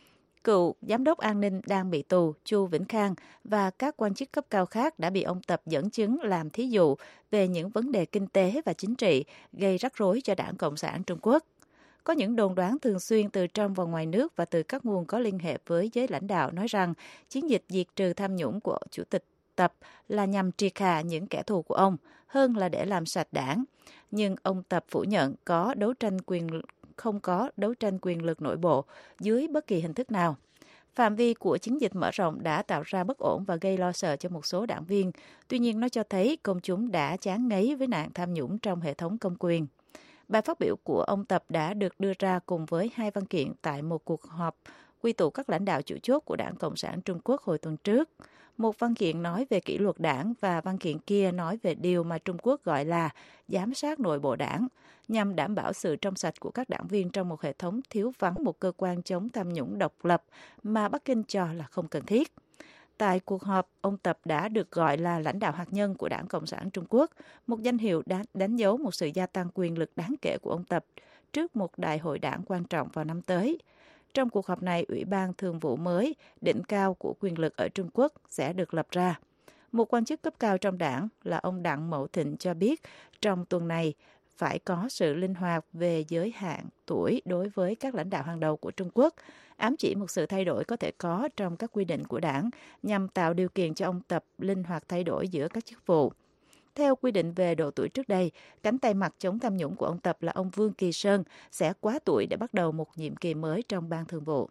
Cựu giám đốc an ninh đang bị tù Chu Vĩnh Khang và các quan chức cấp cao khác đã bị ông Tập dẫn chứng làm thí dụ về những vấn đề kinh tế và chính trị gây rắc rối cho Đảng Cộng sản Trung Quốc. Có những đồn đoán thường xuyên từ trong và ngoài nước và từ các nguồn có liên hệ với giới lãnh đạo nói rằng chiến dịch diệt trừ tham nhũng của Chủ tịch Tập là nhằm triệt hạ những kẻ thù của ông, hơn là để làm sạch đảng. Nhưng ông Tập phủ nhận có đấu tranh quyền không có đấu tranh quyền lực nội bộ dưới bất kỳ hình thức nào. Phạm vi của chiến dịch mở rộng đã tạo ra bất ổn và gây lo sợ cho một số đảng viên. Tuy nhiên, nó cho thấy công chúng đã chán ngấy với nạn tham nhũng trong hệ thống công quyền. Bài phát biểu của ông Tập đã được đưa ra cùng với hai văn kiện tại một cuộc họp quy tụ các lãnh đạo chủ chốt của Đảng Cộng sản Trung Quốc hồi tuần trước. Một văn kiện nói về kỷ luật đảng và văn kiện kia nói về điều mà Trung Quốc gọi là giám sát nội bộ đảng, nhằm đảm bảo sự trong sạch của các đảng viên trong một hệ thống thiếu vắng một cơ quan chống tham nhũng độc lập mà Bắc Kinh cho là không cần thiết. Tại cuộc họp, ông Tập đã được gọi là lãnh đạo hạt nhân của Đảng Cộng sản Trung Quốc, một danh hiệu đã đánh dấu một sự gia tăng quyền lực đáng kể của ông Tập trước một đại hội đảng quan trọng vào năm tới. Trong cuộc họp này, Ủy ban Thường vụ mới, đỉnh cao của quyền lực ở Trung Quốc sẽ được lập ra. Một quan chức cấp cao trong đảng là ông Đặng Mậu Thịnh cho biết trong tuần này phải có sự linh hoạt về giới hạn tuổi đối với các lãnh đạo hàng đầu của Trung Quốc, ám chỉ một sự thay đổi có thể có trong các quy định của đảng nhằm tạo điều kiện cho ông Tập linh hoạt thay đổi giữa các chức vụ. Theo quy định về độ tuổi trước đây, cánh tay mặt chống tham nhũng của ông Tập là ông Vương Kỳ Sơn sẽ quá tuổi để bắt đầu một nhiệm kỳ mới trong ban thường vụ.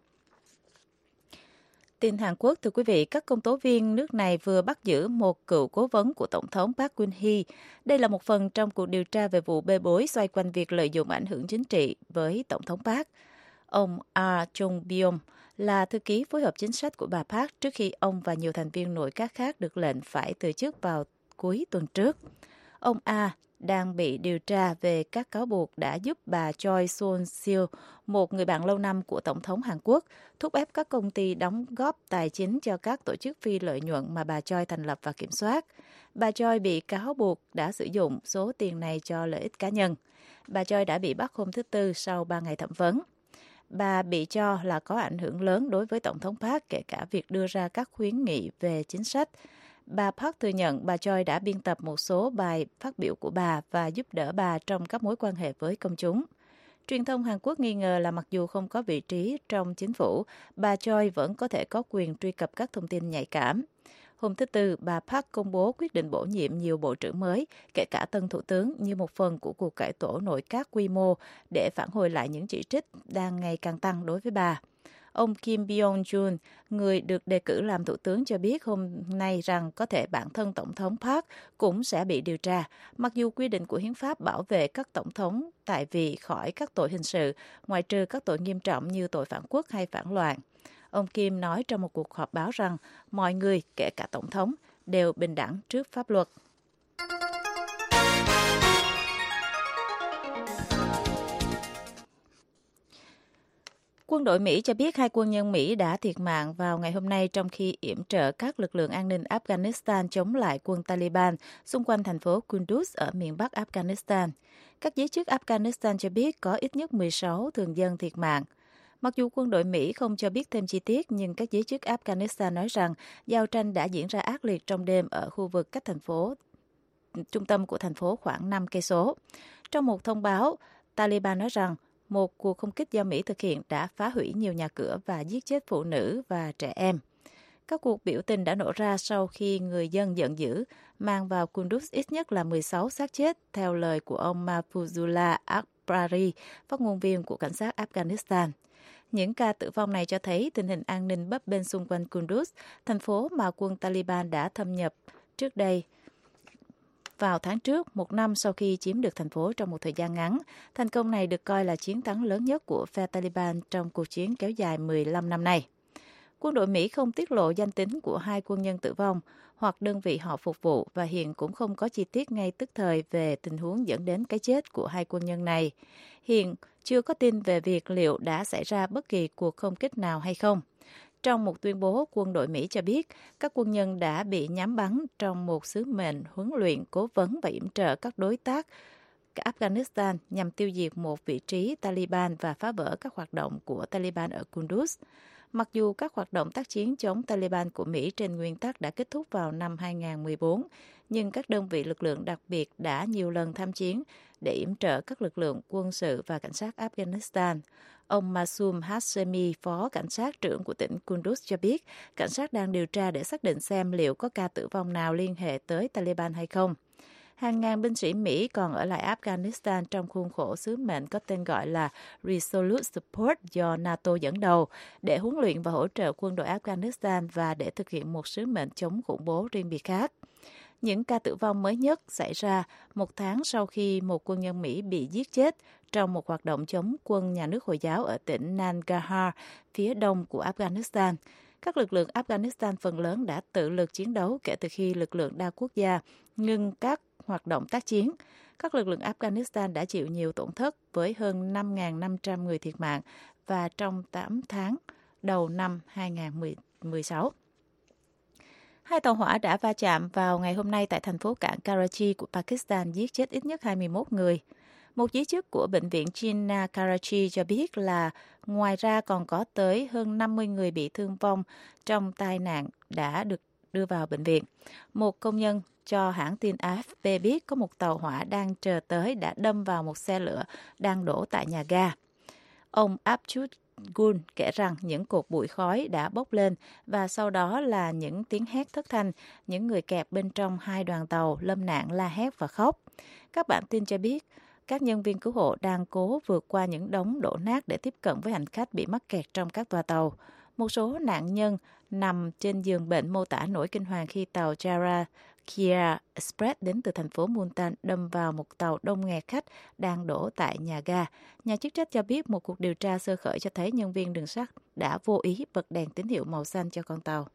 Tin Hàn Quốc, thưa quý vị, các công tố viên nước này vừa bắt giữ một cựu cố vấn của Tổng thống Park Geun-hye. Đây là một phần trong cuộc điều tra về vụ bê bối xoay quanh việc lợi dụng ảnh hưởng chính trị với Tổng thống Park. Ông Ah Chung-byung là thư ký phối hợp chính sách của bà Park trước khi ông và nhiều thành viên nội các khác được lệnh phải từ chức vào cuối tuần trước. Ông A đang bị điều tra về các cáo buộc đã giúp bà Choi Soon-sil, một người bạn lâu năm của Tổng thống Hàn Quốc, thúc ép các công ty đóng góp tài chính cho các tổ chức phi lợi nhuận mà bà Choi thành lập và kiểm soát. Bà Choi bị cáo buộc đã sử dụng số tiền này cho lợi ích cá nhân. Bà Choi đã bị bắt hôm thứ Tư sau ba ngày thẩm vấn. Bà bị cho là có ảnh hưởng lớn đối với Tổng thống Park, kể cả việc đưa ra các khuyến nghị về chính sách. Bà Park thừa nhận bà Choi đã biên tập một số bài phát biểu của bà và giúp đỡ bà trong các mối quan hệ với công chúng. Truyền thông Hàn Quốc nghi ngờ là mặc dù không có vị trí trong chính phủ, bà Choi vẫn có thể có quyền truy cập các thông tin nhạy cảm. Hôm thứ Tư, bà Park công bố quyết định bổ nhiệm nhiều bộ trưởng mới, kể cả tân thủ tướng, như một phần của cuộc cải tổ nội các quy mô để phản hồi lại những chỉ trích đang ngày càng tăng đối với bà. Ông Kim Byong-jun, người được đề cử làm thủ tướng, cho biết hôm nay rằng có thể bản thân Tổng thống Park cũng sẽ bị điều tra, mặc dù quy định của hiến pháp bảo vệ các tổng thống tại vị khỏi các tội hình sự, ngoại trừ các tội nghiêm trọng như tội phản quốc hay phản loạn. Ông Kim nói trong một cuộc họp báo rằng mọi người, kể cả Tổng thống, đều bình đẳng trước pháp luật. Quân đội Mỹ cho biết hai quân nhân Mỹ đã thiệt mạng vào ngày hôm nay trong khi yểm trợ các lực lượng an ninh Afghanistan chống lại quân Taliban xung quanh thành phố Kunduz ở miền Bắc Afghanistan. Các giới chức Afghanistan cho biết có ít nhất mười sáu thường dân thiệt mạng. Mặc dù quân đội Mỹ không cho biết thêm chi tiết, nhưng các giới chức Afghanistan nói rằng giao tranh đã diễn ra ác liệt trong đêm ở khu vực cách thành phố trung tâm của thành phố khoảng năm cây số. Trong một thông báo, Taliban nói rằng một cuộc không kích do Mỹ thực hiện đã phá hủy nhiều nhà cửa và giết chết phụ nữ và trẻ em. Các cuộc biểu tình đã nổ ra sau khi người dân giận dữ mang vào Kunduz ít nhất là mười sáu xác chết, theo lời của ông Mahfuzullah Akbari, phát ngôn viên của cảnh sát Afghanistan. Những ca tử vong này cho thấy tình hình an ninh bấp bênh xung quanh Kunduz, thành phố mà quân Taliban đã thâm nhập trước đây. Vào tháng trước, một năm sau khi chiếm được thành phố trong một thời gian ngắn, thành công này được coi là chiến thắng lớn nhất của phe Taliban trong cuộc chiến kéo dài mười lăm năm nay. Quân đội Mỹ không tiết lộ danh tính của hai quân nhân tử vong hoặc đơn vị họ phục vụ và hiện cũng không có chi tiết ngay tức thời về tình huống dẫn đến cái chết của hai quân nhân này. Hiện, chưa có tin về việc liệu đã xảy ra bất kỳ cuộc không kích nào hay không. Trong một tuyên bố, quân đội Mỹ cho biết các quân nhân đã bị nhắm bắn trong một sứ mệnh huấn luyện, cố vấn và yểm trợ các đối tác Afghanistan nhằm tiêu diệt một vị trí Taliban và phá vỡ các hoạt động của Taliban ở Kunduz. Mặc dù các hoạt động tác chiến chống Taliban của Mỹ trên nguyên tắc đã kết thúc vào năm hai nghìn không trăm mười bốn, nhưng các đơn vị lực lượng đặc biệt đã nhiều lần tham chiến để yểm trợ các lực lượng quân sự và cảnh sát Afghanistan. Ông Masum Hashemi, phó cảnh sát trưởng của tỉnh Kunduz cho biết, cảnh sát đang điều tra để xác định xem liệu có ca tử vong nào liên hệ tới Taliban hay không. Hàng ngàn binh sĩ Mỹ còn ở lại Afghanistan trong khuôn khổ sứ mệnh có tên gọi là Resolute Support do NATO dẫn đầu để huấn luyện và hỗ trợ quân đội Afghanistan và để thực hiện một sứ mệnh chống khủng bố riêng biệt khác. Những ca tử vong mới nhất xảy ra một tháng sau khi một quân nhân Mỹ bị giết chết trong một hoạt động chống quân nhà nước Hồi giáo ở tỉnh Nangarhar, phía đông của Afghanistan. Các lực lượng Afghanistan phần lớn đã tự lực chiến đấu kể từ khi lực lượng đa quốc gia ngưng các hoạt động tác chiến. Các lực lượng Afghanistan đã chịu nhiều tổn thất với hơn năm nghìn năm trăm người thiệt mạng và trong tám tháng đầu năm hai nghìn không trăm mười sáu. Hai tàu hỏa đã va chạm vào ngày hôm nay tại thành phố cảng Karachi của Pakistan, giết chết ít nhất hai mươi mốt người. Một giới chức của Bệnh viện Jinnah Karachi cho biết là ngoài ra còn có tới hơn năm mươi người bị thương vong trong tai nạn đã được đưa vào bệnh viện. Một công nhân cho hãng tin A F P biết có một tàu hỏa đang chờ tới đã đâm vào một xe lửa đang đổ tại nhà ga. Ông Abjud Gun kể rằng những cột bụi khói đã bốc lên và sau đó là những tiếng hét thất thanh, những người kẹp bên trong hai đoàn tàu lâm nạn la hét và khóc. Các bản tin cho biết các nhân viên cứu hộ đang cố vượt qua những đống đổ nát để tiếp cận với hành khách bị mắc kẹt trong các toa tàu. Một số nạn nhân nằm trên giường bệnh mô tả nỗi kinh hoàng khi tàu Jara Kia Express đến từ thành phố Multan đâm vào một tàu đông nghẹt khách đang đổ tại nhà ga. Nhà chức trách cho biết một cuộc điều tra sơ khởi cho thấy nhân viên đường sắt đã vô ý bật đèn tín hiệu màu xanh cho con tàu.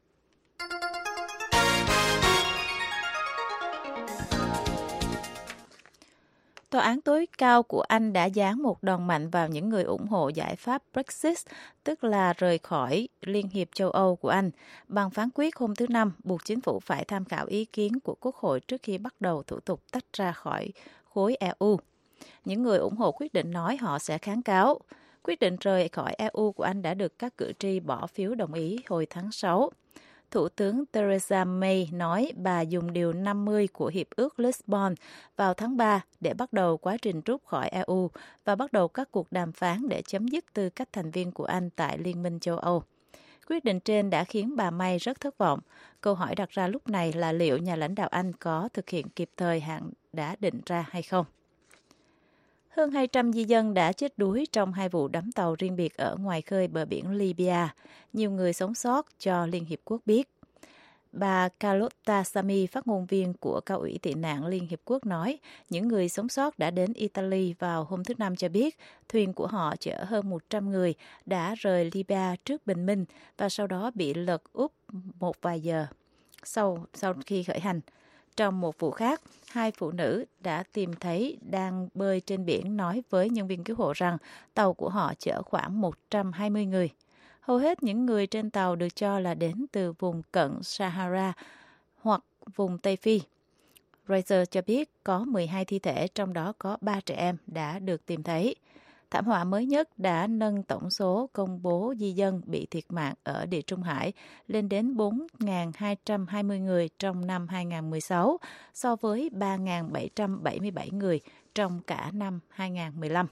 Tòa án tối cao của Anh đã giáng một đòn mạnh vào những người ủng hộ giải pháp Brexit, tức là rời khỏi Liên hiệp châu Âu của Anh, bằng phán quyết hôm thứ Năm buộc chính phủ phải tham khảo ý kiến của Quốc hội trước khi bắt đầu thủ tục tách ra khỏi khối E U. Những người ủng hộ quyết định nói họ sẽ kháng cáo. Quyết định rời khỏi E U của Anh đã được các cử tri bỏ phiếu đồng ý hồi tháng sáu. Thủ tướng Theresa May nói bà dùng điều năm mươi của Hiệp ước Lisbon vào tháng ba để bắt đầu quá trình rút khỏi E U và bắt đầu các cuộc đàm phán để chấm dứt tư cách thành viên của Anh tại Liên minh châu Âu. Quyết định trên đã khiến bà May rất thất vọng. Câu hỏi đặt ra lúc này là liệu nhà lãnh đạo Anh có thực hiện kịp thời hạn đã định ra hay không? Hơn hai trăm di dân đã chết đuối trong hai vụ đắm tàu riêng biệt ở ngoài khơi bờ biển Libya. Nhiều người sống sót cho Liên Hiệp Quốc biết. Bà Carlotta Sami, phát ngôn viên của Cao ủy tị nạn Liên Hiệp Quốc nói, những người sống sót đã đến Italy vào hôm thứ Năm cho biết thuyền của họ chở hơn một trăm người đã rời Libya trước bình minh và sau đó bị lật úp một vài giờ sau, sau khi khởi hành. Trong một vụ khác, hai phụ nữ đã tìm thấy đang bơi trên biển nói với nhân viên cứu hộ rằng tàu của họ chở khoảng một trăm hai mươi người. Hầu hết những người trên tàu được cho là đến từ vùng cận Sahara hoặc vùng Tây Phi. Reuters cho biết có mười hai thi thể, trong đó có ba trẻ em đã được tìm thấy. Thảm họa mới nhất đã nâng tổng số công bố di dân bị thiệt mạng ở Địa Trung Hải lên đến bốn nghìn hai trăm hai mươi người trong năm hai nghìn không trăm mười sáu so với ba nghìn bảy trăm bảy mươi bảy người trong cả năm hai nghìn không trăm mười lăm.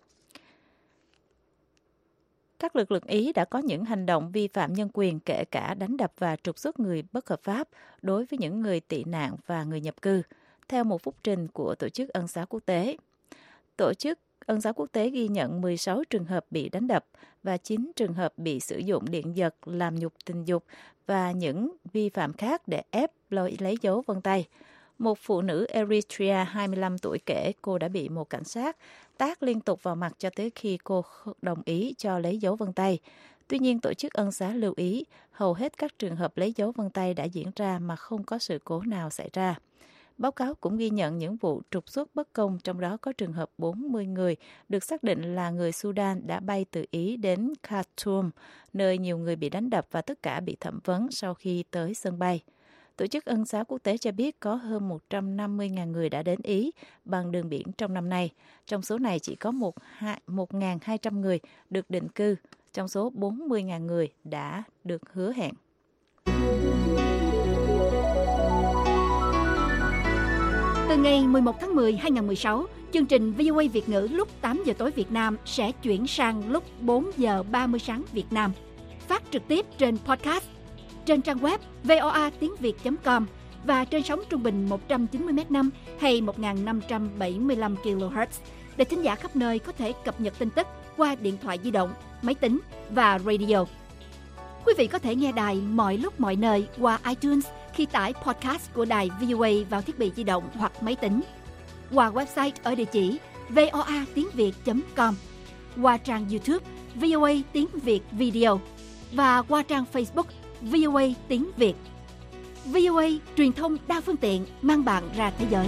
Các lực lượng Ý đã có những hành động vi phạm nhân quyền, kể cả đánh đập và trục xuất người bất hợp pháp đối với những người tị nạn và người nhập cư, theo một phúc trình của Tổ chức Ân xá Quốc tế. Tổ chức Ân xá Quốc tế ghi nhận mười sáu trường hợp bị đánh đập và chín trường hợp bị sử dụng điện giật, làm nhục tình dục và những vi phạm khác để ép lấy dấu vân tay. Một phụ nữ Eritrea hai mươi lăm tuổi kể cô đã bị một cảnh sát tát liên tục vào mặt cho tới khi cô đồng ý cho lấy dấu vân tay. Tuy nhiên, Tổ chức Ân xá lưu ý hầu hết các trường hợp lấy dấu vân tay đã diễn ra mà không có sự cố nào xảy ra. Báo cáo cũng ghi nhận những vụ trục xuất bất công, trong đó có trường hợp bốn mươi người được xác định là người Sudan đã bay từ Ý đến Khartoum, nơi nhiều người bị đánh đập và tất cả bị thẩm vấn sau khi tới sân bay. Tổ chức Ân xá Quốc tế cho biết có hơn một trăm năm mươi nghìn người đã đến Ý bằng đường biển trong năm nay. Trong số này chỉ có một nghìn hai trăm người được định cư, trong số bốn mươi nghìn người đã được hứa hẹn. Từ ngày mười một tháng mười năm hai nghìn không trăm mười sáu, chương trình vê o a Việt ngữ lúc tám giờ tối Việt Nam sẽ chuyển sang lúc bốn giờ ba mươi sáng Việt Nam. Phát trực tiếp trên podcast, trên trang web voa tiếng việt chấm com và trên sóng trung bình một trăm chín mươi mét năm hay một nghìn năm trăm bảy mươi lăm ki lô héc để thính giả khắp nơi có thể cập nhật tin tức qua điện thoại di động, máy tính và radio. Quý vị có thể nghe đài mọi lúc mọi nơi qua iTunes khi tải podcast của đài vê o a vào thiết bị di động hoặc máy tính, qua website ở địa chỉ voa tiếng việt chấm com, qua trang YouTube vê o a tiếng Việt Video và qua trang Facebook vê o a tiếng Việt. vê o a truyền thông đa phương tiện mang bạn ra thế giới.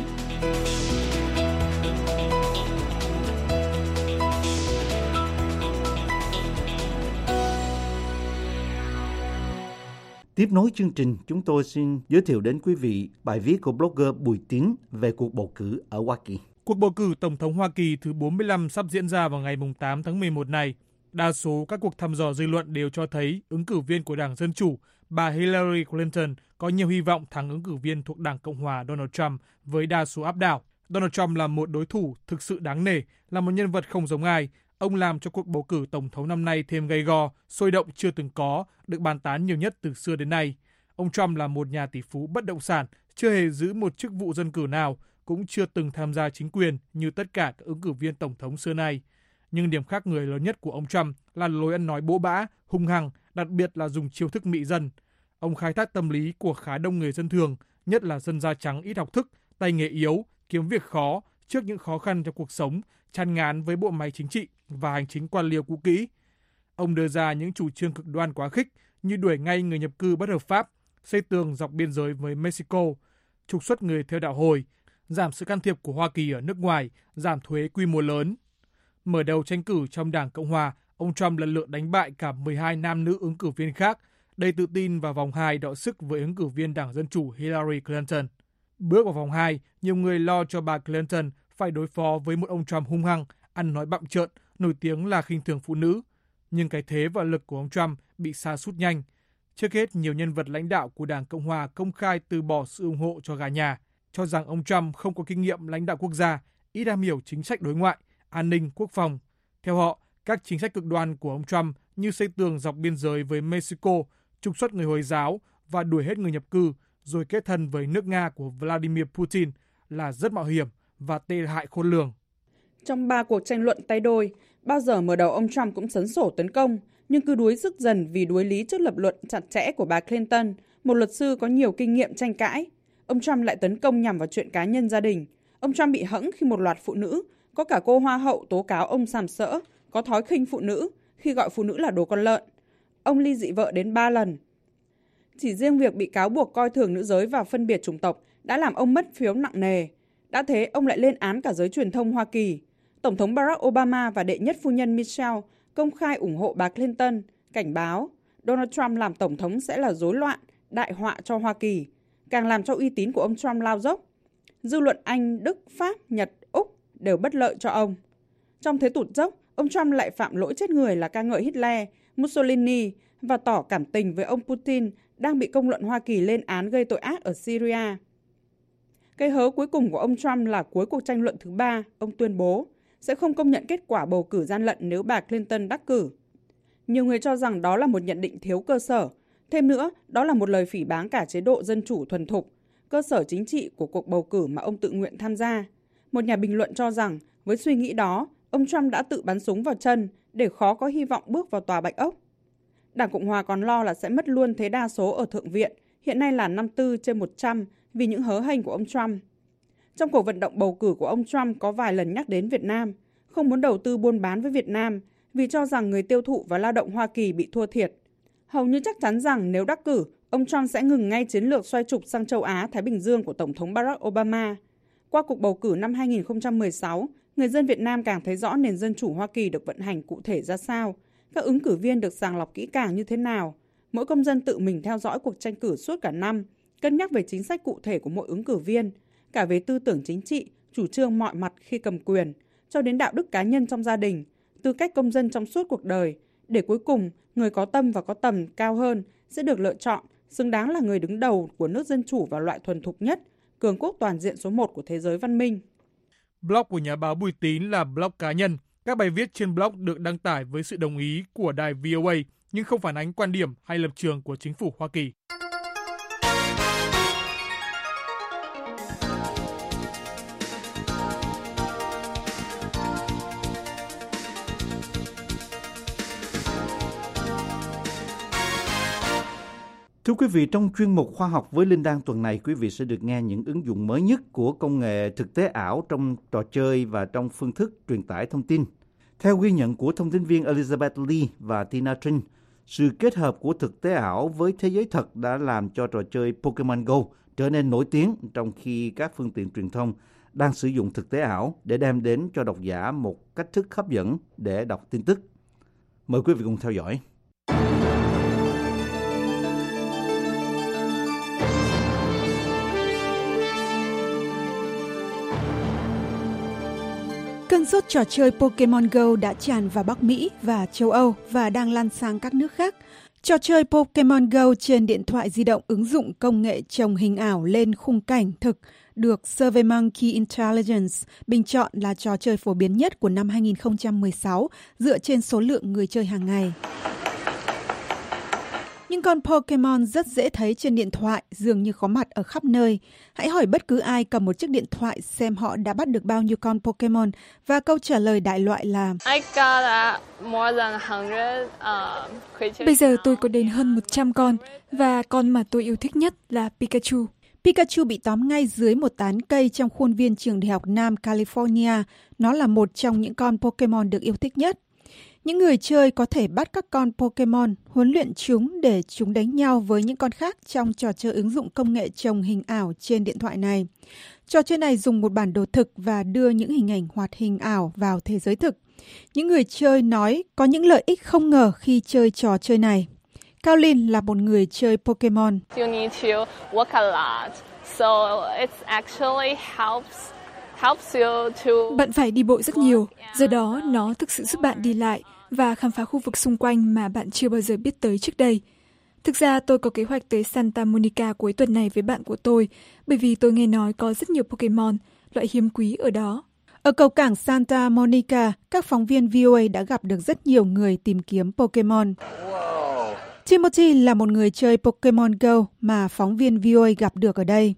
Tiếp nối chương trình, chúng tôi xin giới thiệu đến quý vị bài viết của blogger Bùi Tín về cuộc bầu cử ở Hoa Kỳ. Cuộc bầu cử Tổng thống Hoa Kỳ thứ bốn mươi lăm sắp diễn ra vào ngày tám tháng mười một này. Đa số các cuộc thăm dò dư luận đều cho thấy ứng cử viên của Đảng Dân Chủ, bà Hillary Clinton, có nhiều hy vọng thắng ứng cử viên thuộc Đảng Cộng Hòa Donald Trump với đa số áp đảo. Donald Trump là một đối thủ thực sự đáng nể, là một nhân vật không giống ai. Ông làm cho cuộc bầu cử Tổng thống năm nay thêm gay go, sôi động chưa từng có, được bàn tán nhiều nhất từ xưa đến nay. Ông Trump là một nhà tỷ phú bất động sản, chưa hề giữ một chức vụ dân cử nào, cũng chưa từng tham gia chính quyền như tất cả các ứng cử viên Tổng thống xưa nay. Nhưng điểm khác người lớn nhất của ông Trump là lối ăn nói bỗ bã, hung hăng, đặc biệt là dùng chiêu thức mị dân. Ông khai thác tâm lý của khá đông người dân thường, nhất là dân da trắng ít học thức, tay nghề yếu, kiếm việc khó, trước những khó khăn trong cuộc sống, chán ngán với bộ máy chính trị và hành chính quan liêu cũ kỹ. Ông đưa ra những chủ trương cực đoan quá khích như đuổi ngay người nhập cư bất hợp pháp, xây tường dọc biên giới với Mexico, trục xuất người theo đạo Hồi, giảm sự can thiệp của Hoa Kỳ ở nước ngoài, giảm thuế quy mô lớn. Mở đầu tranh cử trong Đảng Cộng Hòa, ông Trump lần lượt đánh bại cả mười hai nam nữ ứng cử viên khác, đầy tự tin vào vòng hai đọ sức với ứng cử viên Đảng Dân Chủ Hillary Clinton. Bước vào vòng hai, nhiều người lo cho bà Clinton phải đối phó với một ông Trump hung hăng, ăn nói bặm trợn, nổi tiếng là khinh thường phụ nữ. Nhưng cái thế và lực của ông Trump bị sa sút nhanh. Trước hết, nhiều nhân vật lãnh đạo của Đảng Cộng Hòa công khai từ bỏ sự ủng hộ cho gà nhà, cho rằng ông Trump không có kinh nghiệm lãnh đạo quốc gia, ít am hiểu chính sách đối ngoại, an ninh, quốc phòng. Theo họ, các chính sách cực đoan của ông Trump như xây tường dọc biên giới với Mexico, trục xuất người Hồi giáo và đuổi hết người nhập cư, rồi kết thân với nước Nga của Vladimir Putin là rất mạo hiểm và tệ hại khôn lường. Trong ba cuộc tranh luận tay đôi, bao giờ mở đầu ông Trump cũng sấn sổ tấn công, nhưng cứ đuối sức dần vì đuối lý trước lập luận chặt chẽ của bà Clinton, một luật sư có nhiều kinh nghiệm tranh cãi. Ông Trump lại tấn công nhằm vào chuyện cá nhân gia đình. Ông Trump bị hẫng khi một loạt phụ nữ, có cả cô hoa hậu tố cáo ông sàm sỡ, có thói khinh phụ nữ khi gọi phụ nữ là đồ con lợn. Ông ly dị vợ đến ba lần. Chỉ riêng việc bị cáo buộc coi thường nữ giới và phân biệt chủng tộc đã làm ông mất phiếu nặng nề. Đã thế, ông lại lên án cả giới truyền thông Hoa Kỳ. Tổng thống Barack Obama và đệ nhất phu nhân Michelle công khai ủng hộ bà Clinton, cảnh báo Donald Trump làm tổng thống sẽ là rối loạn, đại họa cho Hoa Kỳ, càng làm cho uy tín của ông Trump lao dốc. Dư luận Anh, Đức, Pháp, Nhật, Úc đều bất lợi cho ông. Trong thế tụt dốc, ông Trump lại phạm lỗi chết người là ca ngợi Hitler, Mussolini và tỏ cảm tình với ông Putin đang bị công luận Hoa Kỳ lên án gây tội ác ở Syria. Cái hớ cuối cùng của ông Trump là cuối cuộc tranh luận thứ ba, ông tuyên bố sẽ không công nhận kết quả bầu cử gian lận nếu bà Clinton đắc cử. Nhiều người cho rằng đó là một nhận định thiếu cơ sở. Thêm nữa, đó là một lời phỉ báng cả chế độ dân chủ thuần thục, cơ sở chính trị của cuộc bầu cử mà ông tự nguyện tham gia. Một nhà bình luận cho rằng, với suy nghĩ đó, ông Trump đã tự bắn súng vào chân để khó có hy vọng bước vào tòa Bạch Ốc. Đảng Cộng Hòa còn lo là sẽ mất luôn thế đa số ở Thượng viện, hiện nay là năm mươi tư trên một trăm vì những hớ hênh của ông Trump. Trong cuộc vận động bầu cử của ông Trump có vài lần nhắc đến Việt Nam, không muốn đầu tư buôn bán với Việt Nam vì cho rằng người tiêu thụ và lao động Hoa Kỳ bị thua thiệt. Hầu như chắc chắn rằng nếu đắc cử, ông Trump sẽ ngừng ngay chiến lược xoay trục sang châu Á, Thái Bình Dương của Tổng thống Barack Obama. Qua cuộc bầu cử năm hai không một sáu, người dân Việt Nam càng thấy rõ nền dân chủ Hoa Kỳ được vận hành cụ thể ra sao, các ứng cử viên được sàng lọc kỹ càng như thế nào, mỗi công dân tự mình theo dõi cuộc tranh cử suốt cả năm, cân nhắc về chính sách cụ thể của mỗi ứng cử viên, cả về tư tưởng chính trị, chủ trương mọi mặt khi cầm quyền, cho đến đạo đức cá nhân trong gia đình, tư cách công dân trong suốt cuộc đời, để cuối cùng người có tâm và có tầm cao hơn sẽ được lựa chọn, xứng đáng là người đứng đầu của nước dân chủ và loại thuần thục nhất, cường quốc toàn diện số một của thế giới văn minh. Blog của nhà báo Bùi Tín là blog cá nhân. Các bài viết trên blog được đăng tải với sự đồng ý của đài vê o a, nhưng không phản ánh quan điểm hay lập trường của chính phủ Hoa Kỳ. Thưa quý vị, trong chuyên mục Khoa học với Linh Đan tuần này, quý vị sẽ được nghe những ứng dụng mới nhất của công nghệ thực tế ảo trong trò chơi và trong phương thức truyền tải thông tin. Theo ghi nhận của thông tin viên Elizabeth Lee và Tina Trinh, sự kết hợp của thực tế ảo với thế giới thật đã làm cho trò chơi Pokemon Go trở nên nổi tiếng, trong khi các phương tiện truyền thông đang sử dụng thực tế ảo để đem đến cho độc giả một cách thức hấp dẫn để đọc tin tức. Mời quý vị cùng theo dõi. Cơn sốt trò chơi Pokemon Go đã tràn vào Bắc Mỹ và châu Âu và đang lan sang các nước khác. Trò chơi Pokemon Go trên điện thoại di động ứng dụng công nghệ trồng hình ảo lên khung cảnh thực được SurveyMonkey Intelligence bình chọn là trò chơi phổ biến nhất của năm hai không một sáu dựa trên số lượng người chơi hàng ngày. Những con Pokemon rất dễ thấy trên điện thoại, dường như có mặt ở khắp nơi. Hãy hỏi bất cứ ai cầm một chiếc điện thoại xem họ đã bắt được bao nhiêu con Pokemon và câu trả lời đại loại là bây giờ tôi có đến hơn một trăm con và con mà tôi yêu thích nhất là Pikachu. Pikachu bị tóm ngay dưới một tán cây trong khuôn viên trường đại học Nam California. Nó là một trong những con Pokemon được yêu thích nhất. Những người chơi có thể bắt các con Pokemon, huấn luyện chúng để chúng đánh nhau với những con khác trong trò chơi ứng dụng công nghệ trồng hình ảo trên điện thoại này. Trò chơi này dùng một bản đồ thực và đưa những hình ảnh hoạt hình ảo vào thế giới thực. Những người chơi nói có những lợi ích không ngờ khi chơi trò chơi này. Cao Linh là một người chơi Pokemon. You need to work a lot, so it actually helps. Bạn phải đi bộ rất nhiều, do đó nó thực sự giúp bạn đi lại và khám phá khu vực xung quanh mà bạn chưa bao giờ biết tới trước đây. Thực ra tôi có kế hoạch tới Santa Monica cuối tuần này với bạn của tôi, bởi vì tôi nghe nói có rất nhiều Pokemon, loại hiếm quý ở đó. Ở cầu cảng Santa Monica, các phóng viên vê o a đã gặp được rất nhiều người tìm kiếm Pokemon. Timothy là một người chơi Pokemon Go mà phóng viên vê o a gặp được ở đây.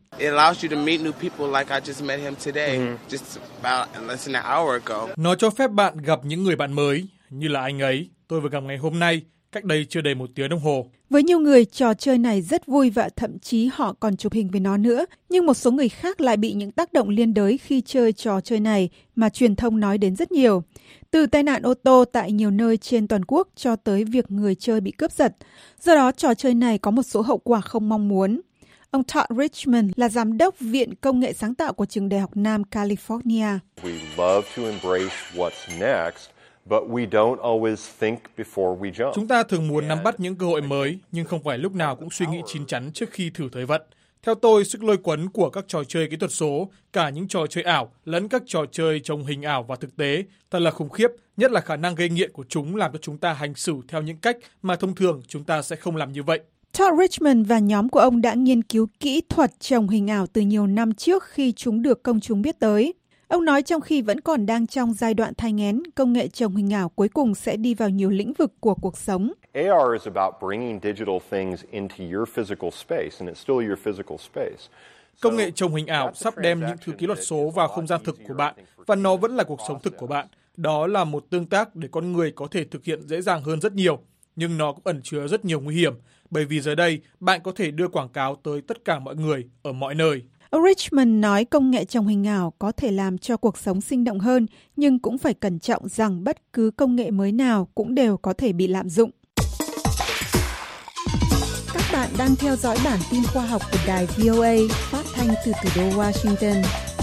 Nó cho phép bạn gặp những người bạn mới, như là anh ấy, tôi vừa gặp ngày hôm nay, cách đây chưa đầy một tiếng đồng hồ. Với nhiều người, trò chơi này rất vui và thậm chí họ còn chụp hình với nó nữa. Nhưng một số người khác lại bị những tác động liên đới khi chơi trò chơi này mà truyền thông nói đến rất nhiều. Từ tai nạn ô tô tại nhiều nơi trên toàn quốc cho tới việc người chơi bị cướp giật. Do đó, trò chơi này có một số hậu quả không mong muốn. Ông Todd Richmond là giám đốc Viện Công nghệ Sáng tạo của trường Đại học Nam California. We love to embrace what's next. But we don't always think before we jump. Chúng ta thường muốn nắm bắt những cơ hội mới, nhưng không phải lúc nào cũng suy nghĩ chín chắn trước khi thử thời vận. Theo tôi, sức lôi cuốn của các trò chơi kỹ thuật số, cả những trò chơi ảo lẫn các trò chơi trồng hình ảo và thực tế, thật là khủng khiếp, nhất là khả năng gây nghiện của chúng làm cho chúng ta hành xử theo những cách mà thông thường chúng ta sẽ không làm như vậy. Todd Richmond và nhóm của ông đã nghiên cứu kỹ thuật trồng hình ảo từ nhiều năm trước khi chúng được công chúng biết tới. Ông nói trong khi vẫn còn đang trong giai đoạn thai nghén, công nghệ trồng hình ảo cuối cùng sẽ đi vào nhiều lĩnh vực của cuộc sống. A R is about bringing digital things into your physical space, and it's still your physical space. Công nghệ trồng hình ảo sắp đem những thứ kỹ thuật số vào không gian thực của bạn, và nó vẫn là cuộc sống thực của bạn. Đó là một tương tác để con người có thể thực hiện dễ dàng hơn rất nhiều, nhưng nó cũng ẩn chứa rất nhiều nguy hiểm, bởi vì giờ đây bạn có thể đưa quảng cáo tới tất cả mọi người ở mọi nơi. Ông Richmond nói công nghệ trồng hình ảo có thể làm cho cuộc sống sinh động hơn, nhưng cũng phải cẩn trọng rằng bất cứ công nghệ mới nào cũng đều có thể bị lạm dụng. Các bạn đang theo dõi bản tin khoa học của đài vê o a phát thanh từ thủ đô Washington.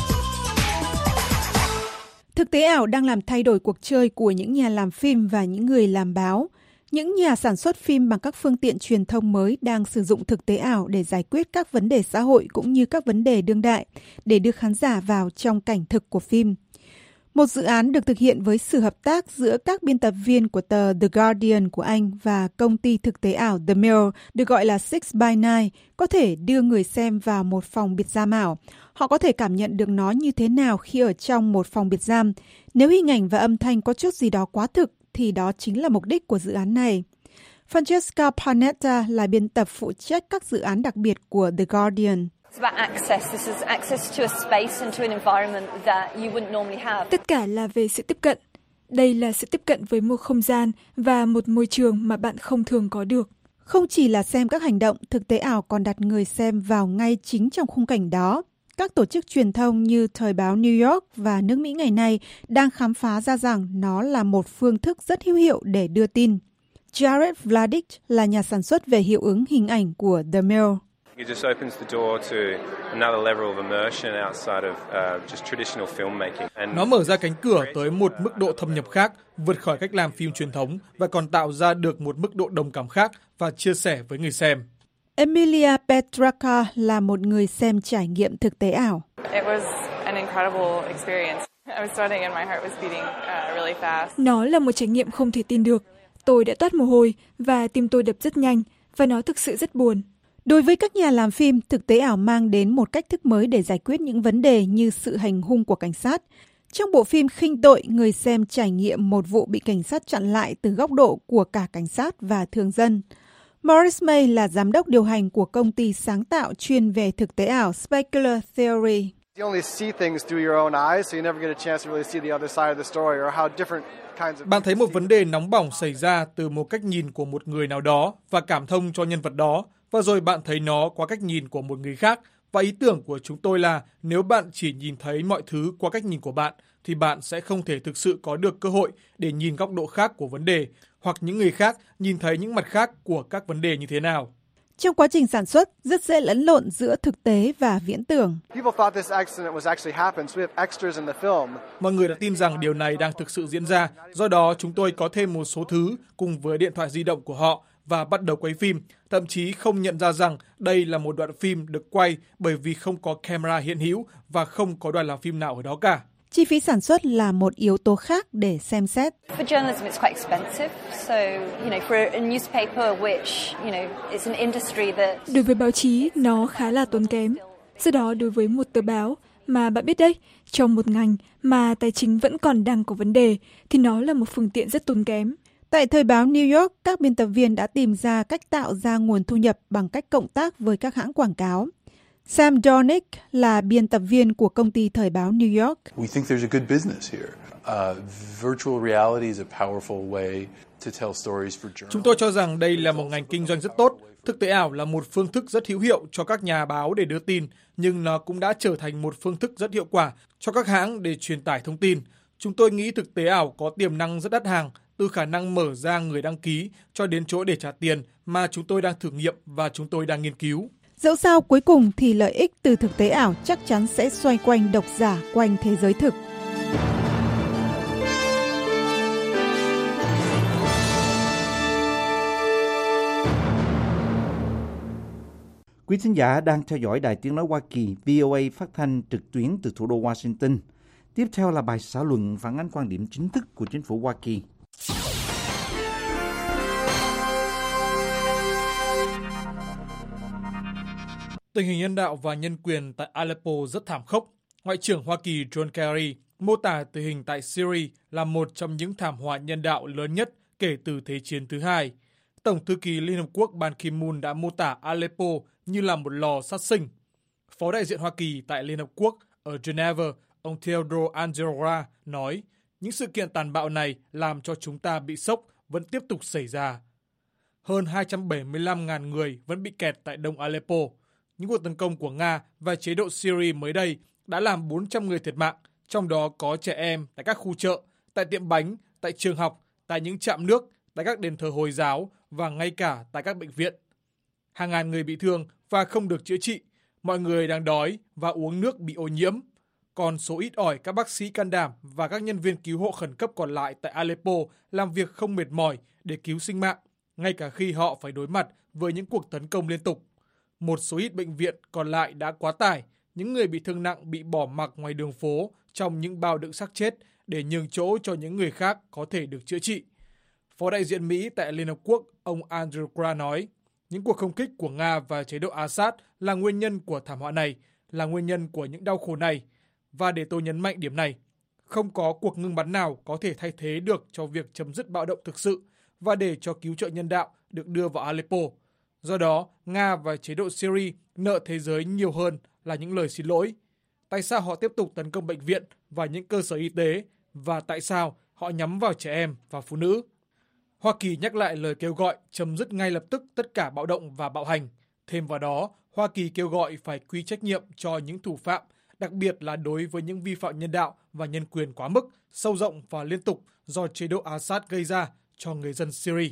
Thực tế ảo đang làm thay đổi cuộc chơi của những nhà làm phim và những người làm báo. Những nhà sản xuất phim bằng các phương tiện truyền thông mới đang sử dụng thực tế ảo để giải quyết các vấn đề xã hội cũng như các vấn đề đương đại để đưa khán giả vào trong cảnh thực của phim. Một dự án được thực hiện với sự hợp tác giữa các biên tập viên của tờ The Guardian của Anh và công ty thực tế ảo The Mirror, được gọi là Six by Nine, có thể đưa người xem vào một phòng biệt giam ảo. Họ có thể cảm nhận được nó như thế nào khi ở trong một phòng biệt giam. Nếu hình ảnh và âm thanh có chút gì đó quá thực, thì đó chính là mục đích của dự án này. Francesca Panetta là biên tập phụ trách các dự án đặc biệt của The Guardian. Tất cả là về sự tiếp cận. Đây là sự tiếp cận với một không gian và một môi trường mà bạn không thường có được. Không chỉ là xem các hành động, thực tế ảo còn đặt người xem vào ngay chính trong khung cảnh đó. Các tổ chức truyền thông như Thời báo New York và nước Mỹ ngày nay đang khám phá ra rằng nó là một phương thức rất hữu hiệu để đưa tin. Jared Vladik là nhà sản xuất về hiệu ứng hình ảnh của The Mirror. It just opens the door to another level of immersion outside of uh, just traditional filmmaking. And nó mở ra cánh cửa tới một mức độ thâm nhập khác, vượt khỏi cách làm phim truyền thống và còn tạo ra được một mức độ đồng cảm khác và chia sẻ với người xem. Emilia Petraka là một người xem trải nghiệm thực tế ảo. It was an incredible experience. I was sweating and my heart was beating uh, really fast. Nó là một trải nghiệm không thể tin được. Tôi đã toát mồ hôi và tim tôi đập rất nhanh và nó thực sự rất buồn. Đối với các nhà làm phim, thực tế ảo mang đến một cách thức mới để giải quyết những vấn đề như sự hành hung của cảnh sát. Trong bộ phim Khinh tội, người xem trải nghiệm một vụ bị cảnh sát chặn lại từ góc độ của cả cảnh sát và thường dân. Maurice May là giám đốc điều hành của công ty sáng tạo chuyên về thực tế ảo Specular Theory. Bạn thấy một vấn đề nóng bỏng xảy ra từ một cách nhìn của một người nào đó và cảm thông cho nhân vật đó, và rồi bạn thấy nó qua cách nhìn của một người khác. Và ý tưởng của chúng tôi là nếu bạn chỉ nhìn thấy mọi thứ qua cách nhìn của bạn, thì bạn sẽ không thể thực sự có được cơ hội để nhìn góc độ khác của vấn đề, hoặc những người khác nhìn thấy những mặt khác của các vấn đề như thế nào. Trong quá trình sản xuất, rất dễ lẫn lộn giữa thực tế và viễn tưởng. Mọi người đã tin rằng điều này đang thực sự diễn ra, do đó chúng tôi có thêm một số thứ cùng với điện thoại di động của họ và bắt đầu quay phim, thậm chí không nhận ra rằng đây là một đoạn phim được quay bởi vì không có camera hiện hữu và không có đoàn làm phim nào ở đó cả. Chi phí sản xuất là một yếu tố khác để xem xét. Đối với báo chí, nó khá là tốn kém. Do đó, đối với một tờ báo mà bạn biết đấy, trong một ngành mà tài chính vẫn còn đang có vấn đề, thì nó là một phương tiện rất tốn kém. Tại Thời báo New York, các biên tập viên đã tìm ra cách tạo ra nguồn thu nhập bằng cách cộng tác với các hãng quảng cáo. Sam Dornick là biên tập viên của công ty Thời báo New York. We think there's a good business here. Uh, virtual reality is a powerful way to tell stories for journalists. Chúng tôi cho rằng đây là một ngành kinh doanh rất tốt. Thực tế ảo là một phương thức rất hữu hiệu cho các nhà báo để đưa tin, nhưng nó cũng đã trở thành một phương thức rất hiệu quả cho các hãng để truyền tải thông tin. Chúng tôi nghĩ thực tế ảo có tiềm năng rất đắt hàng, từ khả năng mở ra người đăng ký cho đến chỗ để trả tiền mà chúng tôi đang thử nghiệm và chúng tôi đang nghiên cứu. Dẫu sao cuối cùng thì lợi ích từ thực tế ảo chắc chắn sẽ xoay quanh độc giả quanh thế giới thực. Quý thính giả đang theo dõi Đài Tiếng nói Hoa Kỳ vê o a phát thanh trực tuyến từ thủ đô Washington. Tiếp theo là bài xã luận phản ánh quan điểm chính thức của chính phủ Hoa Kỳ. Tình hình nhân đạo và nhân quyền tại Aleppo rất thảm khốc. Ngoại trưởng Hoa Kỳ John Kerry mô tả tình hình tại Syria là một trong những thảm họa nhân đạo lớn nhất kể từ Thế chiến thứ hai. Tổng thư ký Liên Hợp Quốc Ban Ki-moon đã mô tả Aleppo như là một lò sát sinh. Phó đại diện Hoa Kỳ tại Liên Hợp Quốc ở Geneva, ông Theodore Angelora nói, những sự kiện tàn bạo này làm cho chúng ta bị sốc vẫn tiếp tục xảy ra. Hơn hai trăm bảy mươi lăm nghìn người vẫn bị kẹt tại đông Aleppo. Những cuộc tấn công của Nga và chế độ Syria mới đây đã làm bốn trăm người thiệt mạng, trong đó có trẻ em tại các khu chợ, tại tiệm bánh, tại trường học, tại những trạm nước, tại các đền thờ Hồi giáo và ngay cả tại các bệnh viện. hàng ngàn người bị thương và không được chữa trị, mọi người đang đói và uống nước bị ô nhiễm. Còn số ít ỏi các bác sĩ can đảm và các nhân viên cứu hộ khẩn cấp còn lại tại Aleppo làm việc không mệt mỏi để cứu sinh mạng, ngay cả khi họ phải đối mặt với những cuộc tấn công liên tục. Một số ít bệnh viện còn lại đã quá tải, những người bị thương nặng bị bỏ mặc ngoài đường phố trong những bao đựng xác chết để nhường chỗ cho những người khác có thể được chữa trị. Phó đại diện Mỹ tại Liên Hợp Quốc, ông Andrew Grant nói, những cuộc không kích của Nga và chế độ Assad là nguyên nhân của thảm họa này, là nguyên nhân của những đau khổ này. Và để tôi nhấn mạnh điểm này, không có cuộc ngưng bắn nào có thể thay thế được cho việc chấm dứt bạo động thực sự và để cho cứu trợ nhân đạo được đưa vào Aleppo. Do đó, Nga và chế độ Syria nợ thế giới nhiều hơn là những lời xin lỗi. Tại sao họ tiếp tục tấn công bệnh viện và những cơ sở y tế, và tại sao họ nhắm vào trẻ em và phụ nữ? Hoa Kỳ nhắc lại lời kêu gọi chấm dứt ngay lập tức tất cả bạo động và bạo hành. Thêm vào đó, Hoa Kỳ kêu gọi phải quy trách nhiệm cho những thủ phạm, đặc biệt là đối với những vi phạm nhân đạo và nhân quyền quá mức, sâu rộng và liên tục do chế độ Assad gây ra cho người dân Syria.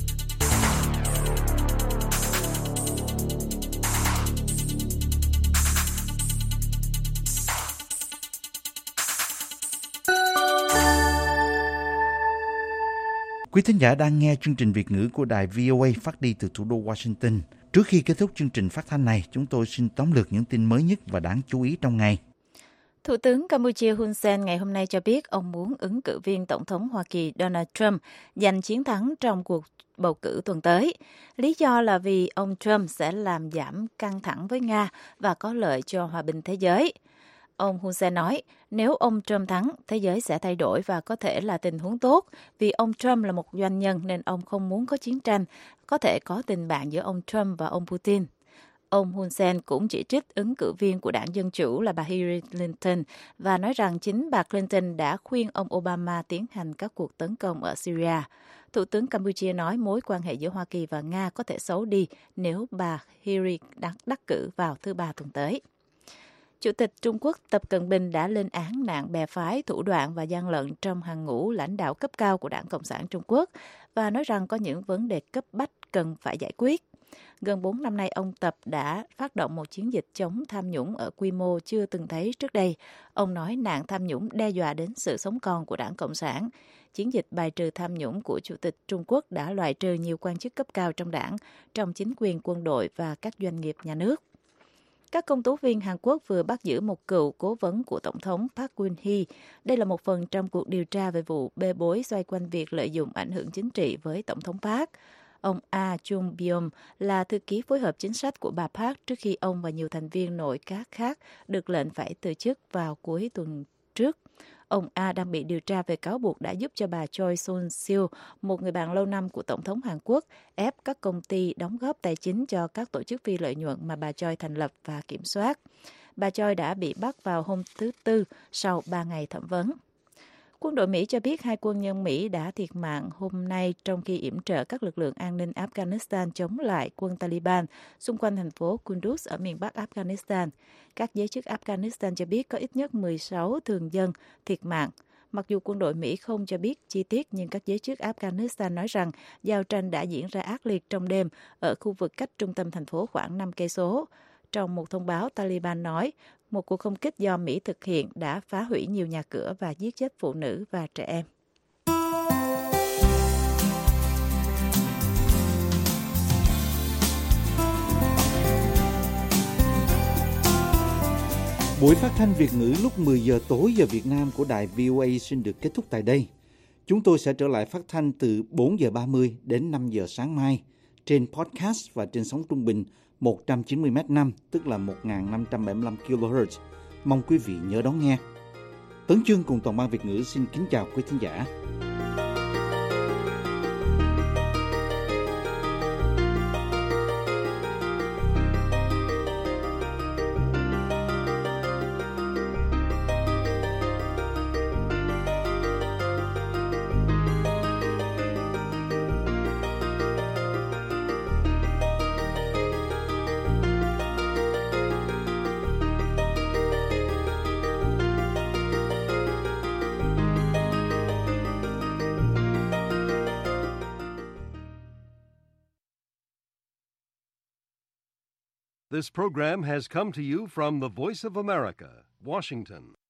Quý thính giả đang nghe chương trình Việt ngữ của đài vê o a phát đi từ thủ đô Washington. Trước khi kết thúc chương trình phát thanh này, chúng tôi xin tóm lược những tin mới nhất và đáng chú ý trong ngày. Thủ tướng Campuchia Hun Sen ngày hôm nay cho biết ông muốn ứng cử viên Tổng thống Hoa Kỳ Donald Trump giành chiến thắng trong cuộc bầu cử tuần tới. Lý do là vì ông Trump sẽ làm giảm căng thẳng với Nga và có lợi cho hòa bình thế giới. Ông Hun Sen nói, nếu ông Trump thắng, thế giới sẽ thay đổi và có thể là tình huống tốt, vì ông Trump là một doanh nhân nên ông không muốn có chiến tranh, có thể có tình bạn giữa ông Trump và ông Putin. Ông Hun Sen cũng chỉ trích ứng cử viên của đảng Dân Chủ là bà Hillary Clinton và nói rằng chính bà Clinton đã khuyên ông Obama tiến hành các cuộc tấn công ở Syria. Thủ tướng Campuchia nói mối quan hệ giữa Hoa Kỳ và Nga có thể xấu đi nếu bà Hillary đắc, đắc cử vào thứ Ba tuần tới. Chủ tịch Trung Quốc Tập Cận Bình đã lên án nạn bè phái, thủ đoạn và gian lận trong hàng ngũ lãnh đạo cấp cao của Đảng Cộng sản Trung Quốc và nói rằng có những vấn đề cấp bách cần phải giải quyết. Gần bốn năm nay, ông Tập đã phát động một chiến dịch chống tham nhũng ở quy mô chưa từng thấy trước đây. Ông nói nạn tham nhũng đe dọa đến sự sống còn của Đảng Cộng sản. Chiến dịch bài trừ tham nhũng của Chủ tịch Trung Quốc đã loại trừ nhiều quan chức cấp cao trong đảng, trong chính quyền quân đội và các doanh nghiệp nhà nước. Các công tố viên Hàn Quốc vừa bắt giữ một cựu cố vấn của Tổng thống Park Geun-hye. Đây là một phần trong cuộc điều tra về vụ bê bối xoay quanh việc lợi dụng ảnh hưởng chính trị với Tổng thống Park. Ông Ah Chung-byum là thư ký phối hợp chính sách của bà Park trước khi ông và nhiều thành viên nội các khác được lệnh phải từ chức vào cuối tuần trước. Ông A đang bị điều tra về cáo buộc đã giúp cho bà Choi Soon-sil, một người bạn lâu năm của Tổng thống Hàn Quốc, ép các công ty đóng góp tài chính cho các tổ chức phi lợi nhuận mà bà Choi thành lập và kiểm soát. Bà Choi đã bị bắt vào hôm thứ Tư sau ba ngày thẩm vấn. Quân đội Mỹ cho biết hai quân nhân Mỹ đã thiệt mạng hôm nay trong khi yểm trợ các lực lượng an ninh Afghanistan chống lại quân Taliban xung quanh thành phố Kunduz ở miền Bắc Afghanistan. Các giới chức Afghanistan cho biết có ít nhất mười sáu thường dân thiệt mạng. Mặc dù quân đội Mỹ không cho biết chi tiết, nhưng các giới chức Afghanistan nói rằng giao tranh đã diễn ra ác liệt trong đêm ở khu vực cách trung tâm thành phố khoảng năm cây số. Trong một thông báo, Taliban nói một cuộc không kích do Mỹ thực hiện đã phá hủy nhiều nhà cửa và giết chết phụ nữ và trẻ em. Buổi phát thanh Việt ngữ lúc mười giờ tối giờ Việt Nam của đài vê o a xin được kết thúc tại đây. Chúng tôi sẽ trở lại phát thanh từ bốn giờ ba mươi đến năm giờ sáng mai trên podcast và trên sóng trung bình một trăm chín mươi mét năm, tức là một nghìn năm trăm bảy mươi lăm ki lô héc. Mong quý vị nhớ đón nghe. Tấn Chương cùng toàn ban Việt ngữ xin kính chào quý thính giả. This program has come to you from the Voice of America, Washington.